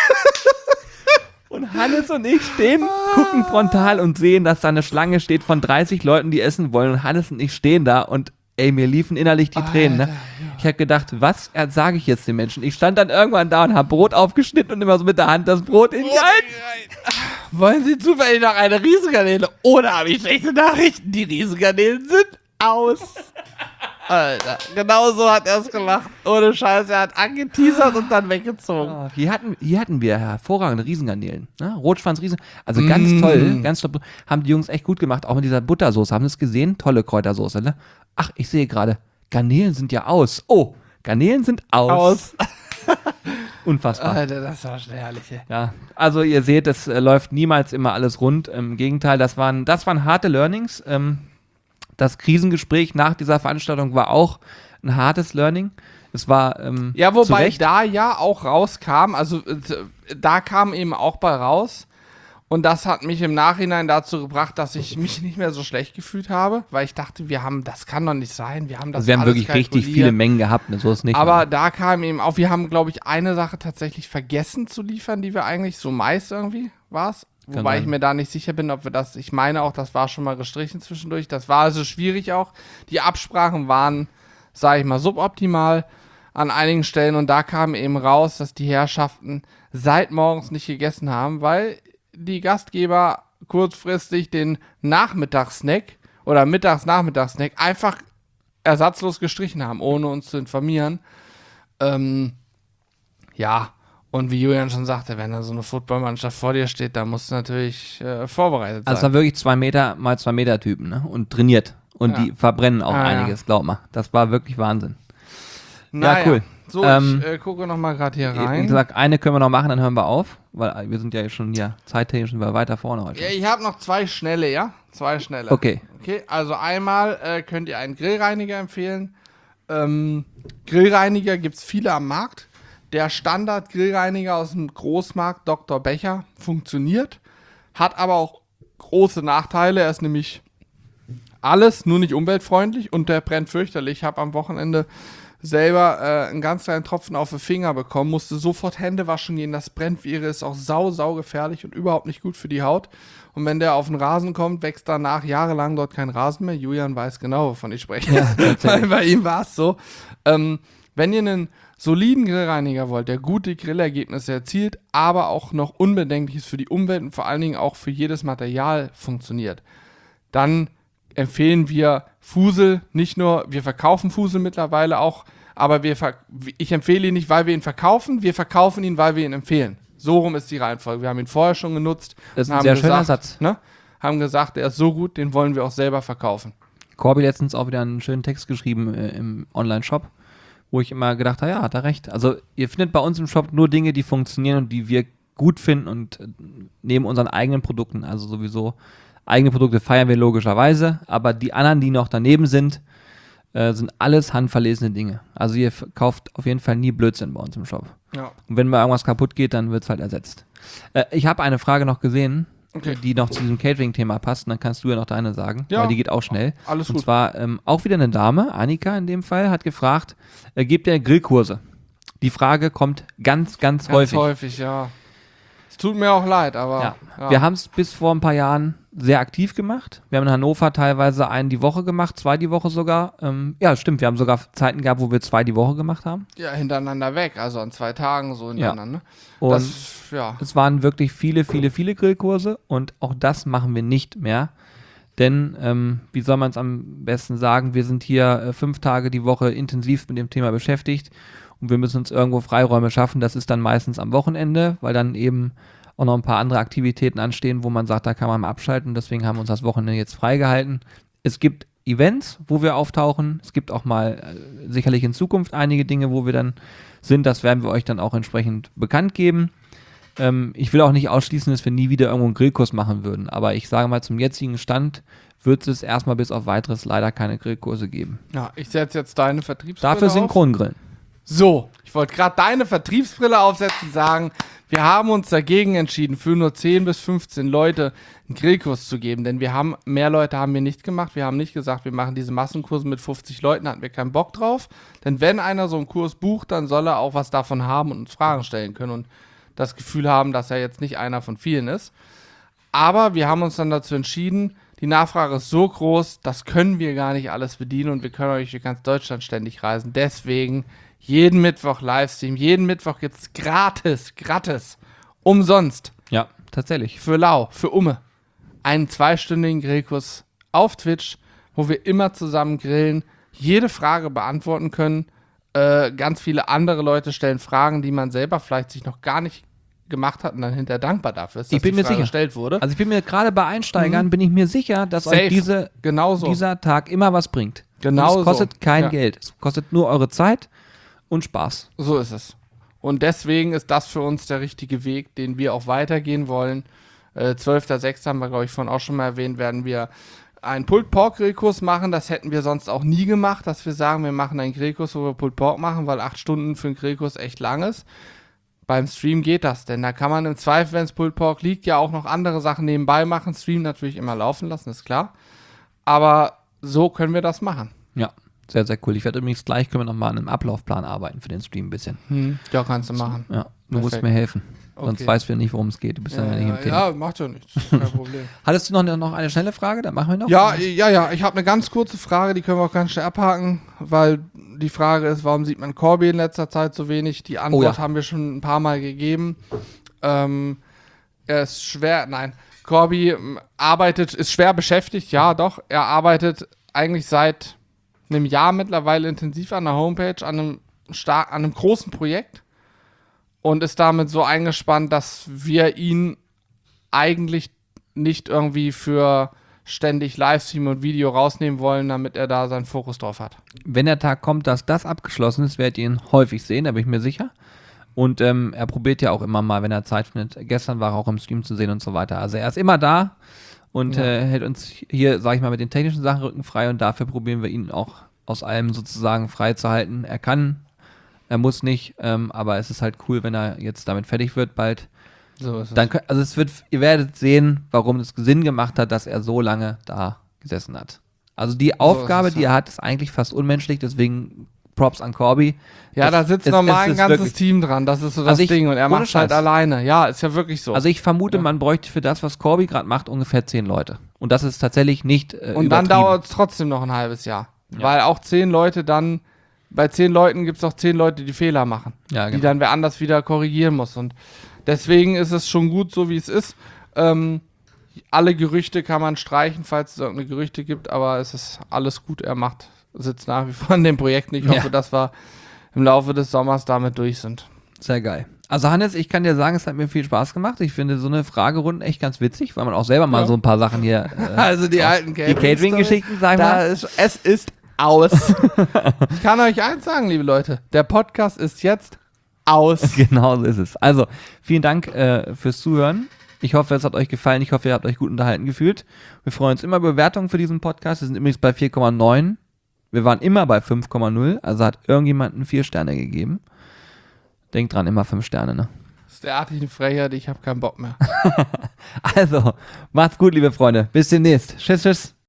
Und Hannes und ich stehen, gucken frontal und sehen, dass da eine Schlange steht von dreißig Leuten, die essen wollen. Und Hannes und ich stehen da und ey, mir liefen innerlich die Tränen. Ne? Alter, Ich habe gedacht, was sage ich jetzt den Menschen? Ich stand dann irgendwann da und habe Brot aufgeschnitten und immer so mit der Hand das Brot in die Hand. Wollen Sie zufällig noch eine Riesengarnele? Oder habe ich schlechte Nachrichten? Die Riesengarnelen sind aus. Alter, genau so hat er es gemacht. Ohne Scheiß, er hat angeteasert und dann weggezogen. Oh, hier, hatten, hier hatten wir hervorragende Riesengarnelen. Ne? Rotschwanz Riesen. Also ganz Mm. toll, ganz toll. Haben die Jungs echt gut gemacht. Auch mit dieser Buttersoße. Haben Sie es gesehen? Tolle Kräutersoße, ne? Ach, ich sehe gerade, Garnelen sind ja aus. Oh, Garnelen sind aus. Aus. Unfassbar. Alter, das war schon herrlich. ey. Ja, also ihr seht, es äh, läuft niemals immer alles rund. Im Gegenteil, das waren, das waren harte Learnings. Ähm, das Krisengespräch nach dieser Veranstaltung war auch ein hartes Learning. Es war ähm, Ja, zu wobei Recht. da ja auch rauskam, also äh, da kam eben auch bei raus. Und das hat mich im Nachhinein dazu gebracht, dass ich mich nicht mehr so schlecht gefühlt habe, weil ich dachte, wir haben, das kann doch nicht sein, wir haben das Also wir haben alles wirklich richtig kalkuliert. viele Mengen gehabt, ne? So ist nicht. Aber da kam eben auch, wir haben, glaube ich, eine Sache tatsächlich vergessen zu liefern, die wir eigentlich so meist irgendwie war es. Kann Wobei sein. ich mir da nicht sicher bin, ob wir das, ich meine auch, das war schon mal gestrichen zwischendurch. Das war also schwierig auch. Die Absprachen waren, sage ich mal, suboptimal an einigen Stellen. Und da kam eben raus, dass die Herrschaften seit morgens nicht gegessen haben, weil die Gastgeber kurzfristig den Nachmittagssnack oder Mittags-Nachmittagssnack einfach ersatzlos gestrichen haben, ohne uns zu informieren. Ähm, ja, und wie Julian schon sagte, wenn da so eine Footballmannschaft vor dir steht, dann musst du natürlich äh, vorbereitet Also es sein. waren wirklich zwei Meter mal zwei Meter Typen, ne? Und trainiert. Und Ja. die verbrennen auch Ah, ja. einiges, glaub mal. Das war wirklich Wahnsinn. Naja, cool. So, Ähm, ich äh, gucke noch mal gerade hier Wie rein. gesagt, eine können wir noch machen, dann hören wir auf. Weil wir sind ja schon hier zeittechnisch sind wir weiter vorne heute. Ja, ich habe noch zwei schnelle, ja? Zwei schnelle. Okay. Okay, also einmal äh, könnt ihr einen Grillreiniger empfehlen. Ähm, Grillreiniger gibt es viele am Markt. Der Standard-Grillreiniger aus dem Großmarkt Doktor Becher funktioniert, hat aber auch große Nachteile. Er ist nämlich alles, nur nicht umweltfreundlich und der brennt fürchterlich. Ich habe am Wochenende selber äh, einen ganz kleinen Tropfen auf den Finger bekommen, musste sofort Hände waschen gehen, das brennt wie irre, ist auch sau, sau gefährlich und überhaupt nicht gut für die Haut. Und wenn der auf den Rasen kommt, wächst danach jahrelang dort kein Rasen mehr. Julian weiß genau, wovon ich spreche. Ja, Weil bei ihm war es so. Ähm, wenn ihr einen soliden Grillreiniger wollt, der gute Grillergebnisse erzielt, aber auch noch unbedenklich ist für die Umwelt und vor allen Dingen auch für jedes Material funktioniert, dann empfehlen wir Fusel, nicht nur, wir verkaufen Fusel mittlerweile auch, aber wir ver- ich empfehle ihn nicht, weil wir ihn verkaufen, wir verkaufen ihn, weil wir ihn empfehlen. So rum ist die Reihenfolge. Wir haben ihn vorher schon genutzt. Das ist und ein haben sehr schöner gesagt, Satz. Ne, haben gesagt, er ist so gut, den wollen wir auch selber verkaufen. Corby letztens auch wieder einen schönen Text geschrieben äh, im Online-Shop, wo ich immer gedacht habe, ja, hat er recht. Also ihr findet bei uns im Shop nur Dinge, die funktionieren und die wir gut finden und äh, neben unseren eigenen Produkten, also sowieso eigene Produkte feiern wir logischerweise, aber die anderen, die noch daneben sind, äh, sind alles handverlesene Dinge. Also ihr f- kauft auf jeden Fall nie Blödsinn bei uns im Shop. Ja. Und wenn mal irgendwas kaputt geht, dann wird es halt ersetzt. Äh, ich habe eine Frage noch gesehen, Okay. die noch zu diesem Catering-Thema passt, und dann kannst du ja noch deine sagen, Ja. weil die geht auch schnell. Alles Und gut. zwar ähm, auch wieder eine Dame, Annika in dem Fall, hat gefragt, äh, gebt ihr Grillkurse? Die Frage kommt ganz, ganz, Ganz häufig. häufig, ja. Es tut mir auch leid, aber. Ja. Ja. Wir haben es bis vor ein paar Jahren sehr aktiv gemacht. Wir haben in Hannover teilweise einen die Woche gemacht, zwei die Woche sogar. Ähm, ja, stimmt, wir haben sogar Zeiten gehabt, wo wir zwei die Woche gemacht haben. Ja, hintereinander weg, also an zwei Tagen so hintereinander. Und Das, ja. es waren wirklich viele, viele, viele Grillkurse und auch das machen wir nicht mehr. Denn, ähm, wie soll man es am besten sagen, wir sind hier äh, fünf Tage die Woche intensiv mit dem Thema beschäftigt und wir müssen uns irgendwo Freiräume schaffen. Das ist dann meistens am Wochenende, weil dann eben auch noch ein paar andere Aktivitäten anstehen, wo man sagt, da kann man mal abschalten. Deswegen haben wir uns das Wochenende jetzt freigehalten. Es gibt Events, wo wir auftauchen. Es gibt auch mal äh, sicherlich in Zukunft einige Dinge, wo wir dann sind. Das werden wir euch dann auch entsprechend bekannt geben. Ähm, ich will auch nicht ausschließen, dass wir nie wieder irgendwo einen Grillkurs machen würden. Aber ich sage mal, zum jetzigen Stand wird es erstmal bis auf weiteres leider keine Grillkurse geben. Ja, ich setze jetzt deine Vertriebsbrille Dafür auf. Synchrongrillen. So, ich wollte gerade deine Vertriebsbrille aufsetzen und sagen, wir haben uns dagegen entschieden, für nur zehn bis fünfzehn Leute einen Grillkurs zu geben, denn wir haben, mehr Leute haben wir nicht gemacht, wir haben nicht gesagt, wir machen diese Massenkurse mit fünfzig Leuten, da hatten wir keinen Bock drauf, denn wenn einer so einen Kurs bucht, dann soll er auch was davon haben und uns Fragen stellen können und das Gefühl haben, dass er jetzt nicht einer von vielen ist. Aber wir haben uns dann dazu entschieden, die Nachfrage ist so groß, das können wir gar nicht alles bedienen und wir können euch durch ganz Deutschland ständig reisen. Deswegen jeden Mittwoch Livestream, jeden Mittwoch gibt es gratis, gratis, umsonst, Ja, tatsächlich. für lau, für Umme, einen zweistündigen Grillkurs auf Twitch, wo wir immer zusammen grillen, jede Frage beantworten können. Äh, ganz viele andere Leute stellen Fragen, die man selber vielleicht sich noch gar nicht gemacht hat und dann hinterher dankbar dafür ist, dass Ich bin die mir Frage sicher. gestellt wurde. Also ich bin mir gerade bei Einsteigern, bin ich mir sicher, dass Safe. euch diese, Genauso. dieser Tag immer was bringt. Genau Und es kostet so. kein Ja. Geld. Es kostet nur eure Zeit und Spaß. So ist es. Und deswegen ist das für uns der richtige Weg, den wir auch weitergehen wollen. Äh, zwölfter sechster haben wir, glaube ich, vorhin auch schon mal erwähnt, werden wir einen Pulled Pork Grillkurs machen. Das hätten wir sonst auch nie gemacht, dass wir sagen, wir machen einen Grillkurs, wo wir Pulled Pork machen, weil acht Stunden für einen Grillkurs echt lang ist. Beim Stream geht das, denn da kann man im Zweifel, wenn es Pulled Pork liegt, ja auch noch andere Sachen nebenbei machen. Stream natürlich immer laufen lassen, ist klar. Aber so können wir das machen. Ja, sehr, sehr cool. Ich werde übrigens gleich, können wir nochmal an einem Ablaufplan arbeiten für den Stream ein bisschen. Hm. Ja, kannst du machen. Ja, du musst Perfekt. mir helfen. Sonst Okay. weißt du nicht, worum es geht. Du bist Ja, dann ja nicht im ja, Thema. ja, macht ja nichts. Kein Problem. Hattest du noch, noch eine schnelle Frage? Dann machen wir noch. Ja, ja, ja, ich habe eine ganz kurze Frage, die können wir auch ganz schnell abhaken, weil die Frage ist, warum sieht man Corby in letzter Zeit so wenig? Die Antwort Oh ja. haben wir schon ein paar Mal gegeben. Ähm, er ist schwer, nein, Corby ähm, arbeitet, ist schwer beschäftigt, ja doch, er arbeitet eigentlich seit einem Jahr mittlerweile intensiv an der Homepage, an einem, star an einem großen Projekt und ist damit so eingespannt, dass wir ihn eigentlich nicht irgendwie für ständig Livestream und Video rausnehmen wollen, damit er da seinen Fokus drauf hat. Wenn der Tag kommt, dass das abgeschlossen ist, werdet ihr ihn häufig sehen, da bin ich mir sicher. Und ähm, er probiert ja auch immer mal, wenn er Zeit findet. Gestern war er auch im Stream zu sehen und so weiter. Also er ist immer da und Ja. äh, hält uns hier, sag ich mal, mit den technischen Sachen Rücken frei und dafür probieren wir ihn auch aus allem sozusagen frei zu halten. Er kann, er muss nicht, ähm, aber es ist halt cool, wenn er jetzt damit fertig wird bald. So ist es. Dann könnt, also es wird, ihr werdet sehen, warum es Sinn gemacht hat, dass er so lange da gesessen hat. Also die Aufgabe, es, die ja. er hat, ist eigentlich fast unmenschlich, deswegen Props an Corby. ja, Es- da sitzt es- normal es ein ist ganzes wirklich- Team dran, das ist so das Also ich- Ding und er ohne macht es halt Scheiß. alleine. Ja, ist ja wirklich so. Also ich vermute, Ja. man bräuchte für das, was Corby gerade macht, ungefähr zehn Leute. Und das ist tatsächlich nicht äh, und dann übertrieben. dauert es trotzdem noch ein halbes Jahr. Ja. Weil auch zehn Leute dann, bei zehn Leuten gibt es auch zehn Leute, die Fehler machen. Ja, Die genau. dann wer anders wieder korrigieren muss. Und deswegen ist es schon gut, so wie es ist. Ähm, alle Gerüchte kann man streichen, falls es irgendeine Gerüchte gibt, aber es ist alles gut. Er macht, sitzt nach wie vor an dem Projekt. Ich hoffe, Ja. dass wir im Laufe des Sommers damit durch sind. Sehr geil. Also Hannes, ich kann dir sagen, es hat mir viel Spaß gemacht. Ich finde so eine Fragerunden echt ganz witzig, weil man auch selber mal Ja. so ein paar Sachen hier, äh, Also die alten die Catering-Geschichten, sagen wir Da mal. ist, es ist aus. Ich kann euch eins sagen, liebe Leute. Der Podcast ist jetzt aus. Genau so ist es. Also, vielen Dank äh, fürs Zuhören. Ich hoffe, es hat euch gefallen. Ich hoffe, ihr habt euch gut unterhalten gefühlt. Wir freuen uns immer über Bewertungen für diesen Podcast. Wir sind übrigens bei vier Komma neun. Wir waren immer bei fünf Komma null. Also hat irgendjemanden vier Sterne gegeben. Denkt dran, immer fünf Sterne, ne? Das ist derartig eine Frechheit, ich habe keinen Bock mehr. Also, macht's gut, liebe Freunde. Bis demnächst. Tschüss, tschüss.